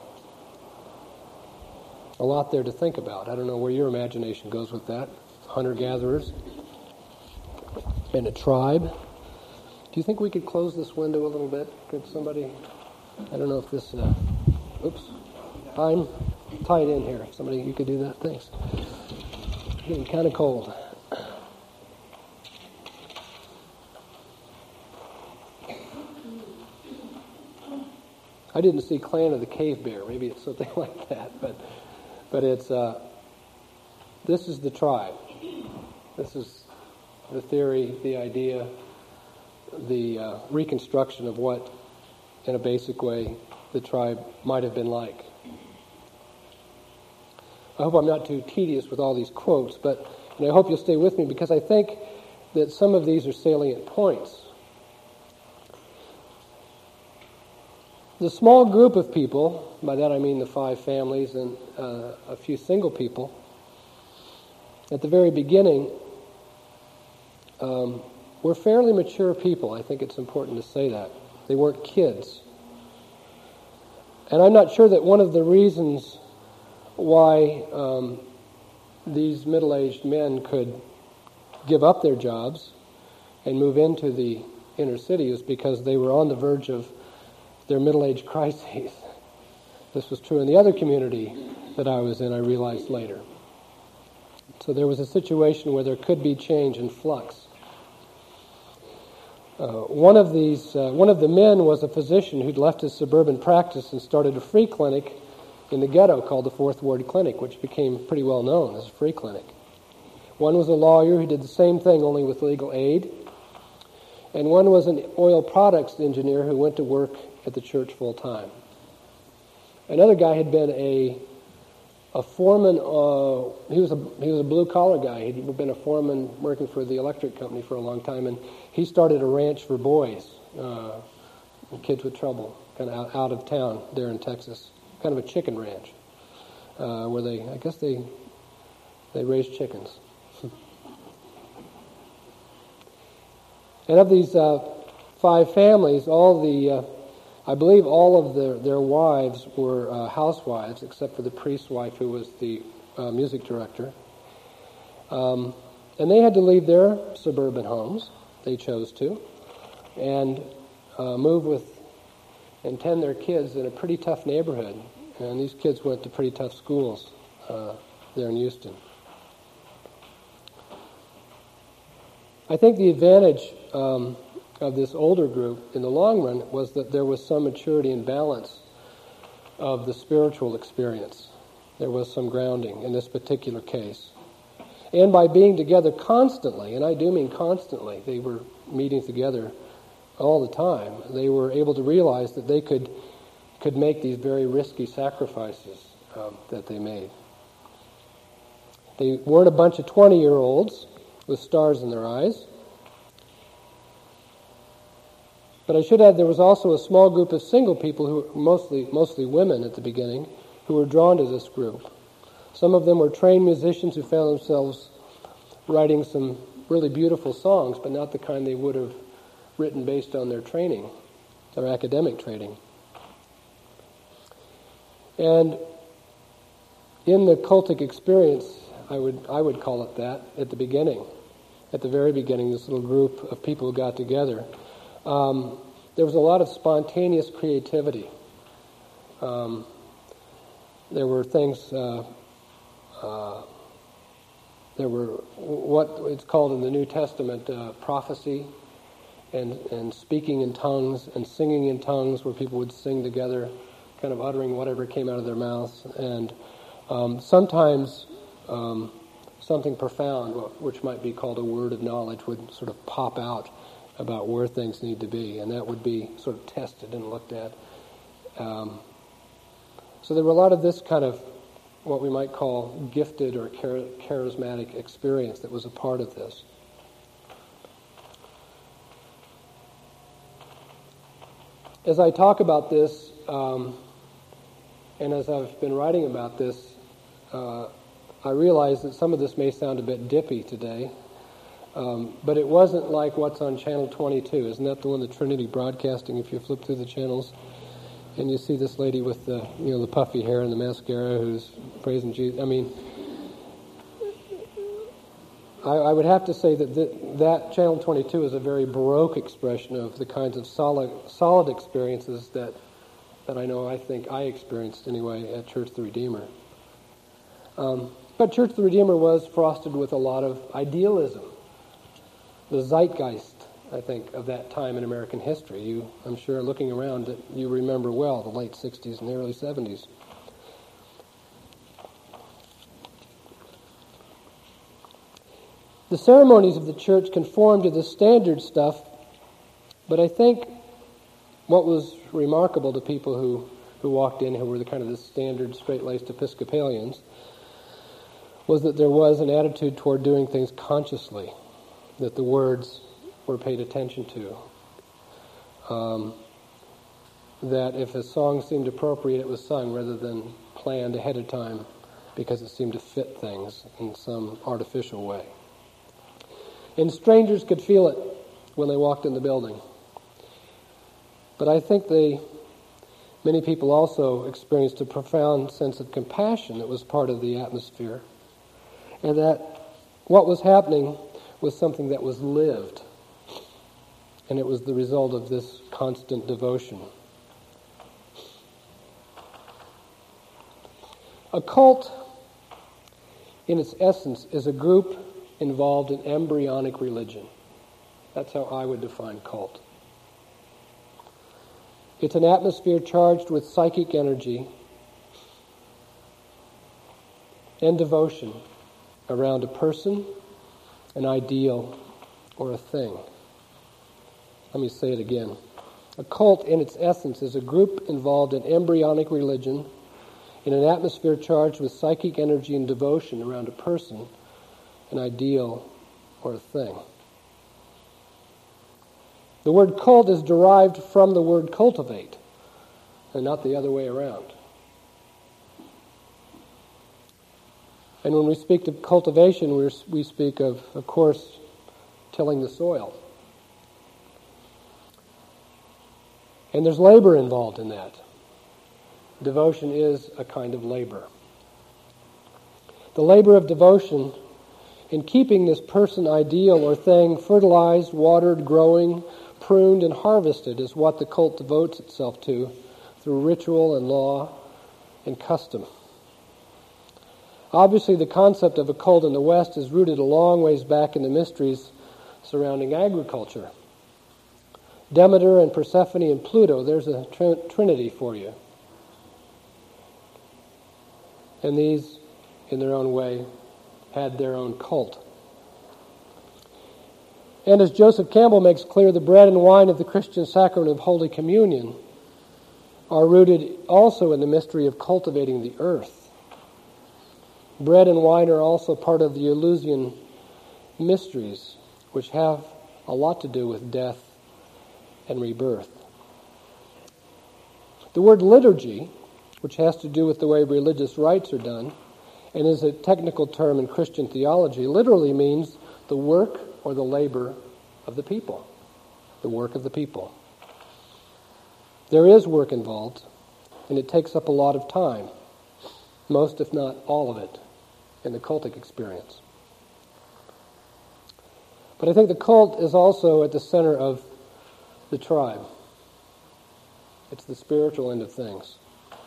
A lot there to think about. I don't know where your imagination goes with that. Hunter-gatherers and a tribe. Do you think we could close this window a little bit? Could somebody... I don't know if this... Uh, oops. I'm tied in here. Somebody, you could do that? Thanks. It's getting kind of cold. I didn't see Clan of the Cave Bear. Maybe it's something like that. But but it's... Uh, this is the tribe. This is the theory, the idea, the uh, reconstruction of what, in a basic way, the tribe might have been like. I hope I'm not too tedious with all these quotes, but and I hope you'll stay with me because I think that some of these are salient points. The small group of people, by that I mean the five families and uh, a few single people, at the very beginning, um, were fairly mature people. I think it's important to say that. They weren't kids. And I'm not sure that one of the reasons why um, these middle-aged men could give up their jobs and move into the inner city is because they were on the verge of their middle-age crises. This was true in the other community that I was in, I realized later. So there was a situation where there could be change and flux. Uh, one of these, uh, one of the men was a physician who'd left his suburban practice and started a free clinic in the ghetto called the Fourth Ward Clinic, which became pretty well known as a free clinic. One was a lawyer who did the same thing, only with legal aid. And one was an oil products engineer who went to work at the church full time. Another guy had been a a foreman. Uh, he was a he was a blue collar guy. He'd been a foreman working for the electric company for a long time, and he started a ranch for boys, uh, kids with trouble, kind of out, out of town there in Texas, kind of a chicken ranch, uh, where they I guess they they raise chickens. And of these uh, five families, all the uh, I believe all of their, their wives were uh, housewives, except for the priest's wife, who was the uh, music director. Um, and they had to leave their suburban homes, they chose to, and uh, move with and tend their kids in a pretty tough neighborhood. And these kids went to pretty tough schools uh, there in Houston. I think the advantage um, of this older group in the long run was that there was some maturity and balance of the spiritual experience. There was some grounding in this particular case. And by being together constantly, and I do mean constantly, they were meeting together all the time, they were able to realize that they could could make these very risky sacrifices um, that they made. They weren't a bunch of twenty-year-olds with stars in their eyes. But I should add there was also a small group of single people, who were mostly mostly women at the beginning, who were drawn to this group. Some of them were trained musicians who found themselves writing some really beautiful songs, but not the kind they would have written based on their training, their academic training. And in the cultic experience, I would I would call it that, at the beginning, at the very beginning, this little group of people who got together, um, there was a lot of spontaneous creativity. Um, there were things, uh, uh, there were what it's called in the New Testament uh, prophecy, and, and speaking in tongues and singing in tongues, where people would sing together, kind of uttering whatever came out of their mouths, and um, sometimes um, something profound, which might be called a word of knowledge, would sort of pop out about where things need to be, and that would be sort of tested and looked at. Um, so there were a lot of this kind of what we might call gifted or char- charismatic experience that was a part of this. As I talk about this, um, and as I've been writing about this, uh, I realize that some of this may sound a bit dippy today, um, but it wasn't like what's on Channel twenty-two. Isn't that the one, the Trinity Broadcasting? If you flip through the channels, and you see this lady with the, you know, the puffy hair and the mascara who's praising Jesus. I mean, I, I would have to say that th- that Channel twenty-two is a very Baroque expression of the kinds of solid, solid experiences that that I know I think I experienced anyway at Church of the Redeemer. Um, but Church of the Redeemer was frosted with a lot of idealism. The zeitgeist, I think, of that time in American history. You, I'm sure, looking around, that you remember well the late sixties and the early seventies. The ceremonies of the church conformed to the standard stuff, but I think what was remarkable to people who, who walked in, who were the kind of the standard straight-laced Episcopalians, was that there was an attitude toward doing things consciously, that the words were paid attention to. Um, that if a song seemed appropriate, it was sung rather than planned ahead of time because it seemed to fit things in some artificial way. And strangers could feel it when they walked in the building. But I think they, many people also experienced a profound sense of compassion that was part of the atmosphere, and that what was happening was something that was lived, and it was the result of this constant devotion. A cult, in its essence, is a group involved in embryonic religion. That's how I would define cult. It's an atmosphere charged with psychic energy and devotion around a person, an ideal, or a thing. Let me say it again. A cult, in its essence, is a group involved in embryonic religion in an atmosphere charged with psychic energy and devotion around a person, an ideal, or a thing. The word cult is derived from the word cultivate, and not the other way around. And when we speak of cultivation, we're, we speak of, of course, tilling the soil. And there's labor involved in that. Devotion is a kind of labor. The labor of devotion in keeping this person, ideal, or thing fertilized, watered, growing, pruned, and harvested is what the cult devotes itself to through ritual and law and custom. Obviously, the concept of a cult in the West is rooted a long ways back in the mysteries surrounding agriculture. Demeter and Persephone and Pluto, there's a tr- trinity for you. And these, in their own way, had their own cult. And as Joseph Campbell makes clear, the bread and wine of the Christian sacrament of Holy Communion are rooted also in the mystery of cultivating the earth. Bread and wine are also part of the Eleusinian mysteries, which have a lot to do with death and rebirth. The word liturgy, which has to do with the way religious rites are done, and is a technical term in Christian theology, literally means the work or the labor of the people. The work of the people. There is work involved, and it takes up a lot of time, most if not all of it, in the cultic experience. But I think the cult is also at the center of the tribe. It's the spiritual end of things.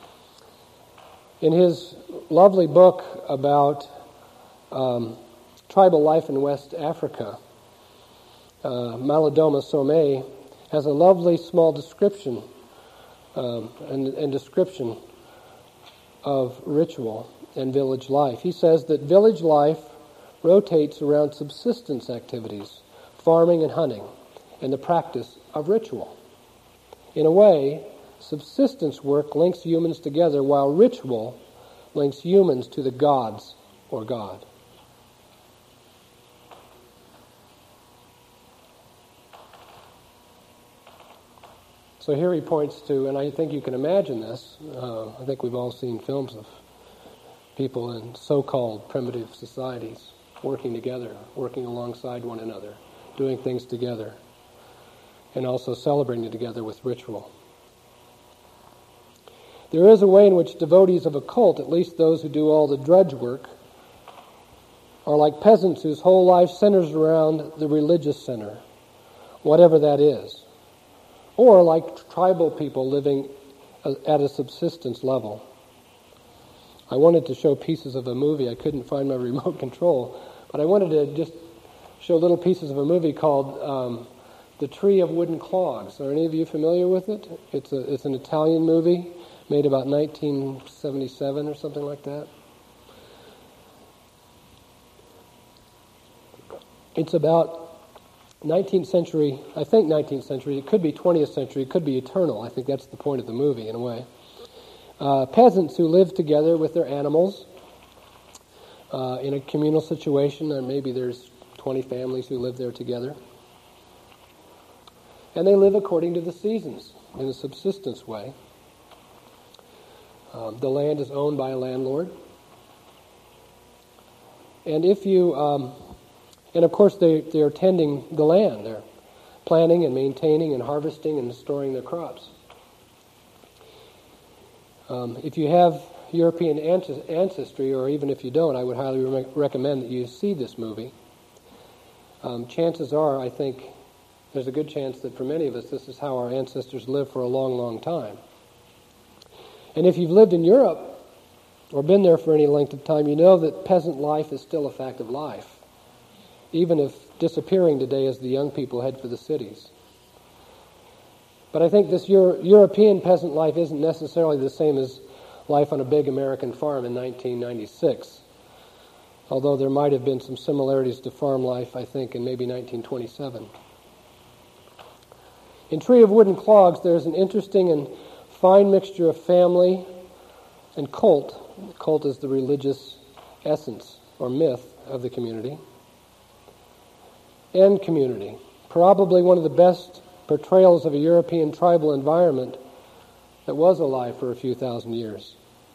In his lovely book about um, tribal life in West Africa, uh, Malidoma Somé has a lovely small description um, and, and description of ritual and village life. He says that village life rotates around subsistence activities, farming and hunting, and the practice of ritual. In a way, subsistence work links humans together, while ritual links humans to the gods or God. So here he points to, and I think you can imagine this, uh, I think we've all seen films of people in so-called primitive societies working together, working alongside one another, doing things together, and also celebrating together with ritual. There is a way in which devotees of a cult, at least those who do all the drudge work, are like peasants whose whole life centers around the religious center, whatever that is. Or like tribal people living at a subsistence level. I wanted to show pieces of a movie. I couldn't find my remote control, but I wanted to just show little pieces of a movie called um, The Tree of Wooden Clogs. Are any of you familiar with it? It's a it's an Italian movie made about nineteen seventy-seven or something like that. It's about nineteenth century, I think nineteenth century, it could be twentieth century, it could be eternal. I think that's the point of the movie in a way. Uh, peasants who live together with their animals uh, in a communal situation, or maybe there's twenty families who live there together. And they live according to the seasons in a subsistence way. Um, the land is owned by a landlord. And if you... Um, And of course, they, they're tending the land. They're planting and maintaining and harvesting and storing their crops. Um, if you have European ancestry, or even if you don't, I would highly re- recommend that you see this movie. Um, chances are, I think, there's a good chance that for many of us, this is how our ancestors lived for a long, long time. And if you've lived in Europe, or been there for any length of time, you know that peasant life is still a fact of life, even if disappearing today as the young people head for the cities. But I think this Euro- European peasant life isn't necessarily the same as life on a big American farm in nineteen ninety-six, although there might have been some similarities to farm life, I think, in maybe nineteen twenty-seven. In Tree of Wooden Clogs, there's an interesting and fine mixture of family and cult. Cult is the religious essence or myth of the community. And community. Probably one of the best portrayals of a European tribal environment that was alive for a few thousand years.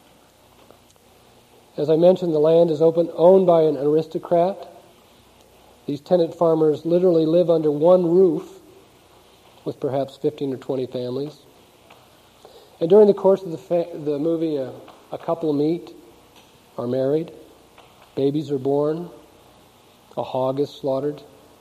As I mentioned, the land is open, owned by an aristocrat. These tenant farmers literally live under one roof with perhaps fifteen or twenty families. And during the course of the, fa- the movie, a, a couple meet, are married, babies are born, a hog is slaughtered.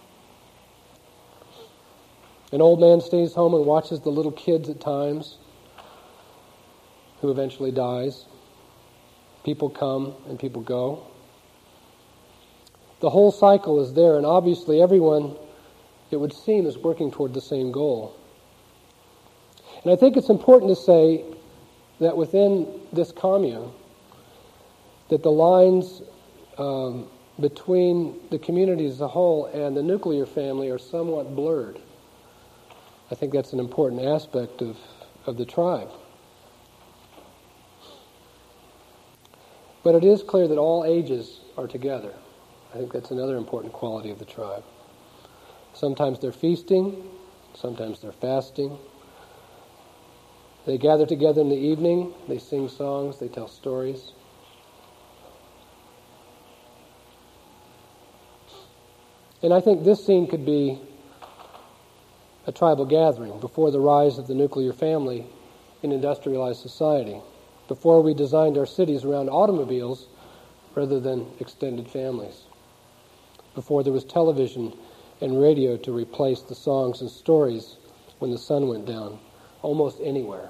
An old man stays home and watches the little kids at times, who eventually dies. People come and people go. The whole cycle is there, and obviously everyone, it would seem, is working toward the same goal. And I think it's important to say that within this commune, that the lines um, between the community as a whole and the nuclear family are somewhat blurred. I think that's an important aspect of, of the tribe. But it is clear that all ages are together. I think that's another important quality of the tribe. Sometimes they're feasting, sometimes they're fasting. They gather together in the evening, they sing songs, they tell stories. And I think this scene could be a tribal gathering before the rise of the nuclear family in industrialized society, before we designed our cities around automobiles rather than extended families, before there was television and radio to replace the songs and stories when the sun went down, almost anywhere.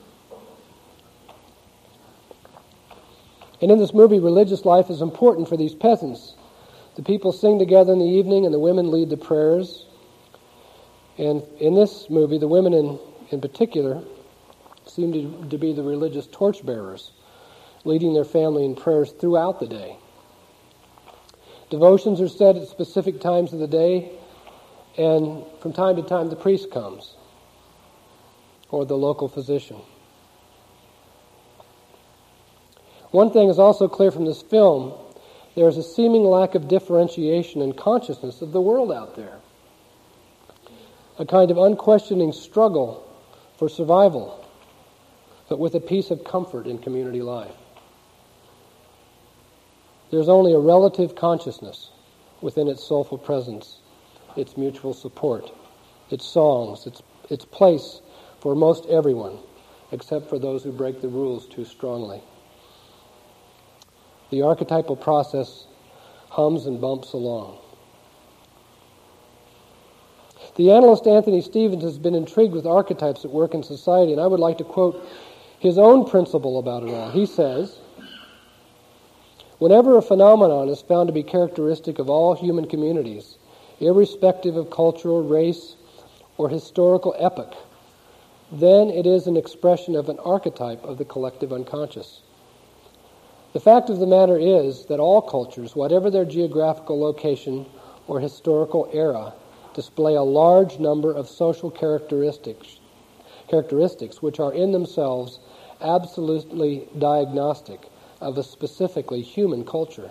And in this movie, religious life is important for these peasants. The people sing together in the evening and the women lead the prayers. And in this movie, the women in, in particular seem to, to be the religious torchbearers, leading their family in prayers throughout the day. Devotions are said at specific times of the day, and from time to time the priest comes, or the local physician. One thing is also clear from this film: there is a seeming lack of differentiation and consciousness of the world out there. A kind of unquestioning struggle for survival, but with a piece of comfort in community life. There's only a relative consciousness within its soulful presence, its mutual support, its songs, its, its place for most everyone, except for those who break the rules too strongly. The archetypal process hums and bumps along. The analyst Anthony Stevens has been intrigued with archetypes at work in society, and I would like to quote his own principle about it all. He says, "Whenever a phenomenon is found to be characteristic of all human communities, irrespective of cultural, race, or historical epoch, then it is an expression of an archetype of the collective unconscious. The fact of the matter is that all cultures, whatever their geographical location or historical era, display a large number of social characteristics, characteristics which are in themselves absolutely diagnostic of a specifically human culture.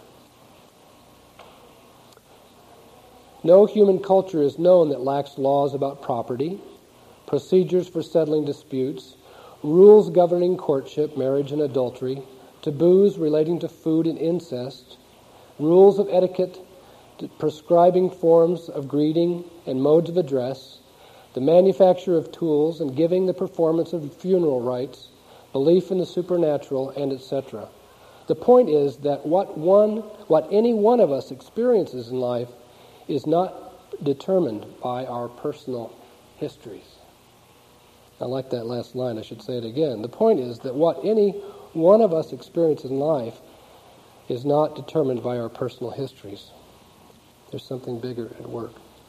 No human culture is known that lacks laws about property, procedures for settling disputes, rules governing courtship, marriage, and adultery, taboos relating to food and incest, rules of etiquette prescribing forms of greeting and modes of address, the manufacture of tools and giving the performance of funeral rites, belief in the supernatural, and et cetera. The point is that what one, what any one of us experiences in life is not determined by our personal histories." I like that last line. I should say it again. The point is that what any one of us experiences in life is not determined by our personal histories. There's something bigger at work.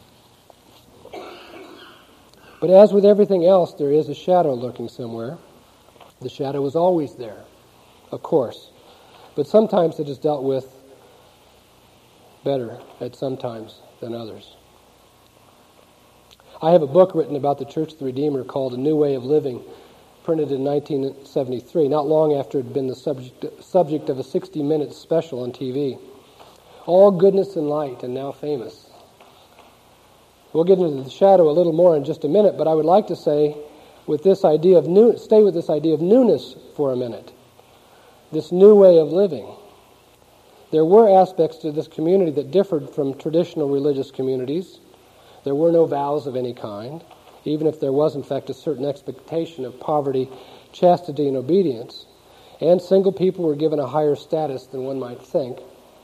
But as with everything else, there is a shadow lurking somewhere. The shadow is always there, of course. But sometimes it is dealt with better at some times than others. I have a book written about the Church of the Redeemer called A New Way of Living, printed in nineteen seventy-three, not long after it had been the subject, subject of a sixty-minute special on T V. All goodness and light, and now famous. We'll get into the shadow a little more in just a minute, but I would like to say, with this idea of new, stay with this idea of newness for a minute. This new way of living. There were aspects to this community that differed from traditional religious communities. There were no vows of any kind, even if there was in fact a certain expectation of poverty, chastity, and obedience. And single people were given a higher status than one might think.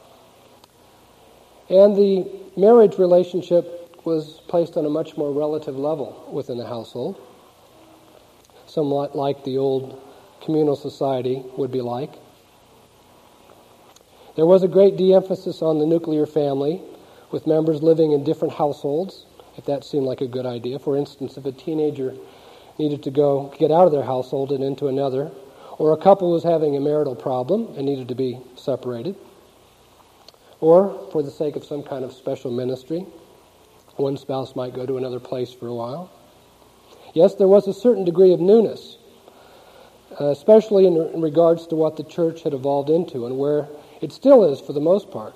And the marriage relationship was placed on a much more relative level within the household, somewhat like the old communal society would be like. There was a great de-emphasis on the nuclear family, with members living in different households, if that seemed like a good idea. For instance, if a teenager needed to go get out of their household and into another, or a couple was having a marital problem and needed to be separated. or for the sake of some kind of special ministry. One spouse might go to another place for a while. Yes, there was a certain degree of newness, uh, especially in, in regards to what the church had evolved into and where it still is for the most part,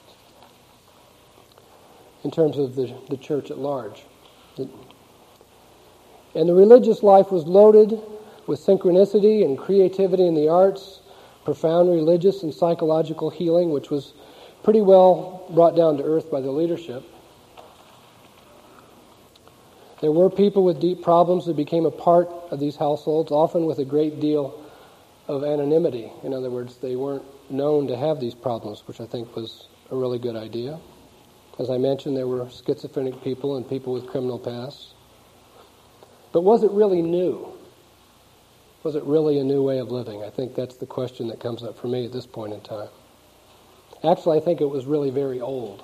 in terms of the, the church at large. It, and the religious life was loaded with synchronicity and creativity in the arts, profound religious and psychological healing, which was pretty well brought down to earth by the leadership. There were people with deep problems that became a part of these households, often with a great deal of anonymity. In other words, they weren't known to have these problems, which I think was a really good idea. As I mentioned, there were schizophrenic people and people with criminal pasts. But was it really new? Was it really a new way of living? I think that's the question that comes up for me at this point in time. Actually, I think it was really very old.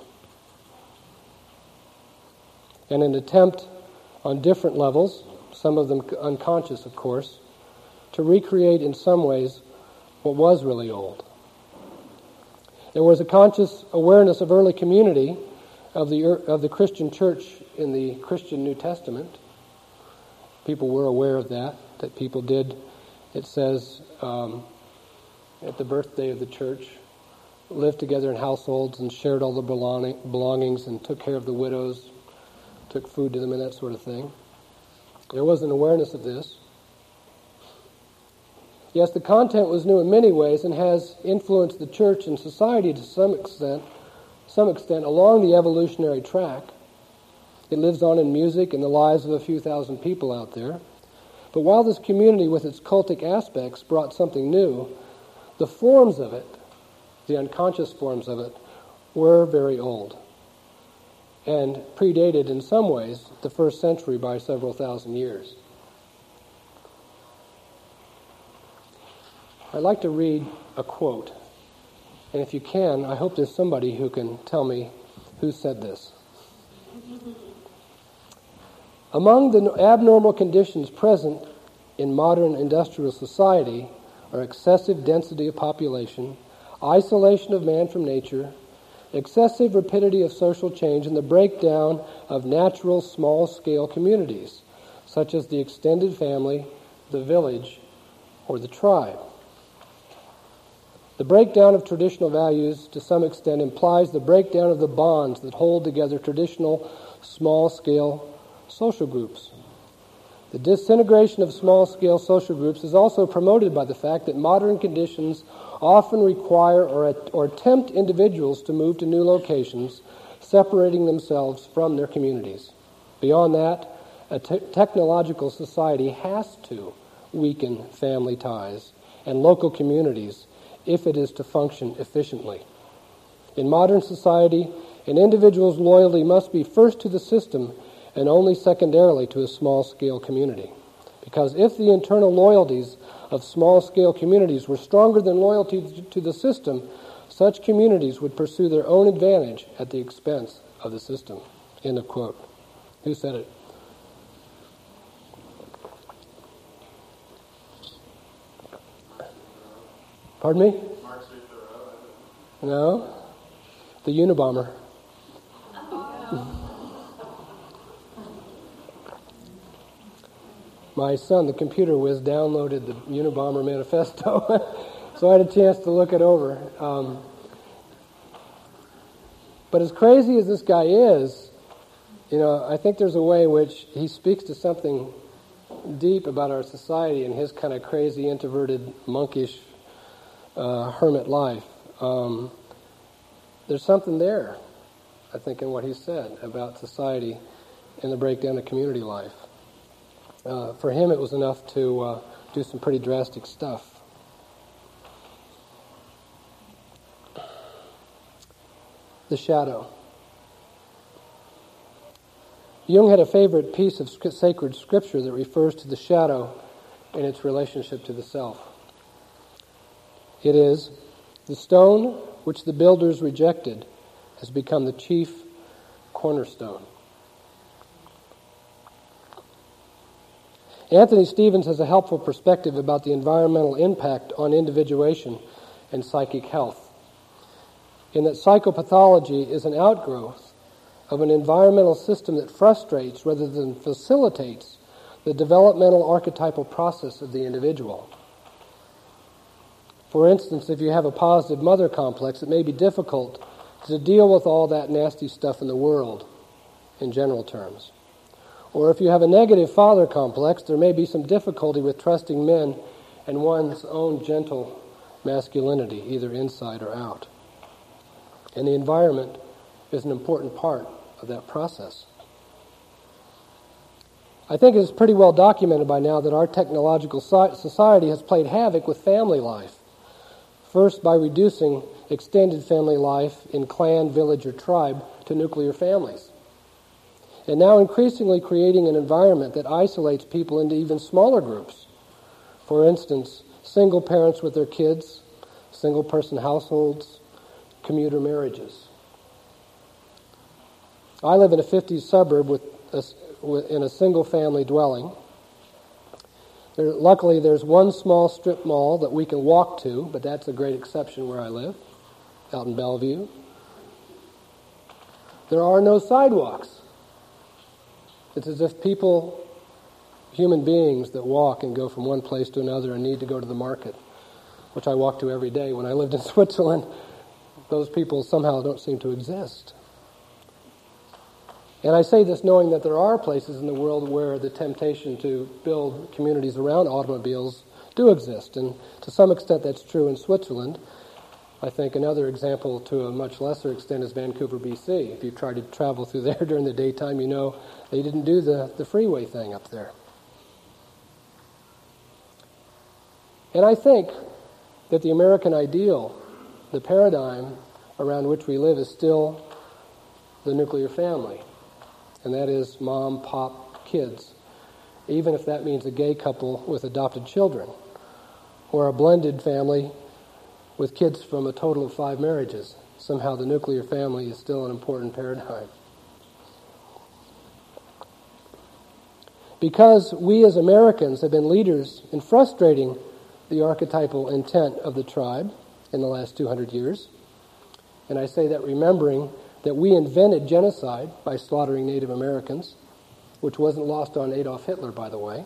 And an attempt on different levels, some of them unconscious, of course, to recreate in some ways what was really old. There was a conscious awareness of early community of the of the Christian church in the Christian New Testament. People were aware of that, that people did, it says, um, at the birthday of the church, lived together in households and shared all the belonging, belongings and took care of the widows, took food to them and that sort of thing. There was an awareness of this. Yes, the content was new in many ways and has influenced the church and society to some extent, some extent along the evolutionary track. It lives on in music and the lives of a few thousand people out there. But while this community with its cultic aspects brought something new, the forms of it, the unconscious forms of it, were very old and predated in some ways the first century by several thousand years. I'd like to read a quote, and if you can, I hope there's somebody who can tell me who said this. Among the abnormal conditions present in modern industrial society are excessive density of population, isolation of man from nature, excessive rapidity of social change, and the breakdown of natural small-scale communities, such as the extended family, the village, or the tribe. The breakdown of traditional values, to some extent, implies the breakdown of the bonds that hold together traditional small-scale social groups. The disintegration of small-scale social groups is also promoted by the fact that modern conditions often require or, or tempt individuals to move to new locations, separating themselves from their communities. Beyond that, a te- technological society has to weaken family ties and local communities if it is to function efficiently. In modern society, an individual's loyalty must be first to the system and only secondarily to a small-scale community. Because if the internal loyalties of small-scale communities were stronger than loyalty to the system, such communities would pursue their own advantage at the expense of the system. End of quote. Who said it? Pardon me? No. The Unabomber. My son, the computer whiz, downloaded the Unabomber manifesto, so I had a chance to look it over. Um, but as crazy as this guy is, you know, I think there's a way in which he speaks to something deep about our society and his kind of crazy, introverted, monkish uh, hermit life. Um, there's something there, I think, in what he said about society and the breakdown of community life. Uh, for him, it was enough to uh, do some pretty drastic stuff. The shadow. Jung had a favorite piece of sacred scripture that refers to the shadow in its relationship to the self. It is, the stone which the builders rejected has become the chief cornerstone. Anthony Stevens has a helpful perspective about the environmental impact on individuation and psychic health. in that psychopathology is an outgrowth of an environmental system that frustrates rather than facilitates the developmental archetypal process of the individual. For instance, if you have a positive mother complex, it may be difficult to deal with all that nasty stuff in the world, in general terms. Or if you have a negative father complex, there may be some difficulty with trusting men and one's own gentle masculinity, either inside or out. And the environment is an important part of that process. I think it's pretty well documented by now that our technological society has played havoc with family life. First, by reducing extended family life in clan, village, or tribe to nuclear families. And now increasingly creating an environment that isolates people into even smaller groups. For instance, single parents with their kids, single-person households, commuter marriages. I live in a fifties suburb with a, with, in a single-family dwelling. There, luckily, there's one small strip mall that we can walk to, but that's a great exception where I live, out in Bellevue. There are no sidewalks. It's as if people, human beings that walk and go from one place to another and need to go to the market, which I walk to every day. When I lived in Switzerland, those people somehow don't seem to exist. And I say this knowing that there are places in the world where the temptation to build communities around automobiles do exist. And to some extent that's true in Switzerland. I think another example to a much lesser extent is Vancouver, B C. If you try to travel through there during the daytime, you know they didn't do the, the freeway thing up there. And I think that the American ideal, the paradigm around which we live, is still the nuclear family. And that is mom, pop, kids, even if that means a gay couple with adopted children, or a blended family with kids from a total of five marriages. Somehow the nuclear family is still an important paradigm. Because we as Americans have been leaders in frustrating the archetypal intent of the tribe in the last two hundred years, and I say that remembering that we invented genocide by slaughtering Native Americans, which wasn't lost on Adolf Hitler, by the way.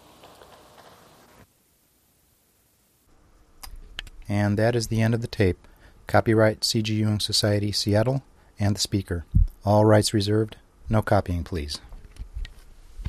And that is the end of the tape. Copyright C G Jung Society, Seattle, and the speaker. All rights reserved. No copying, please.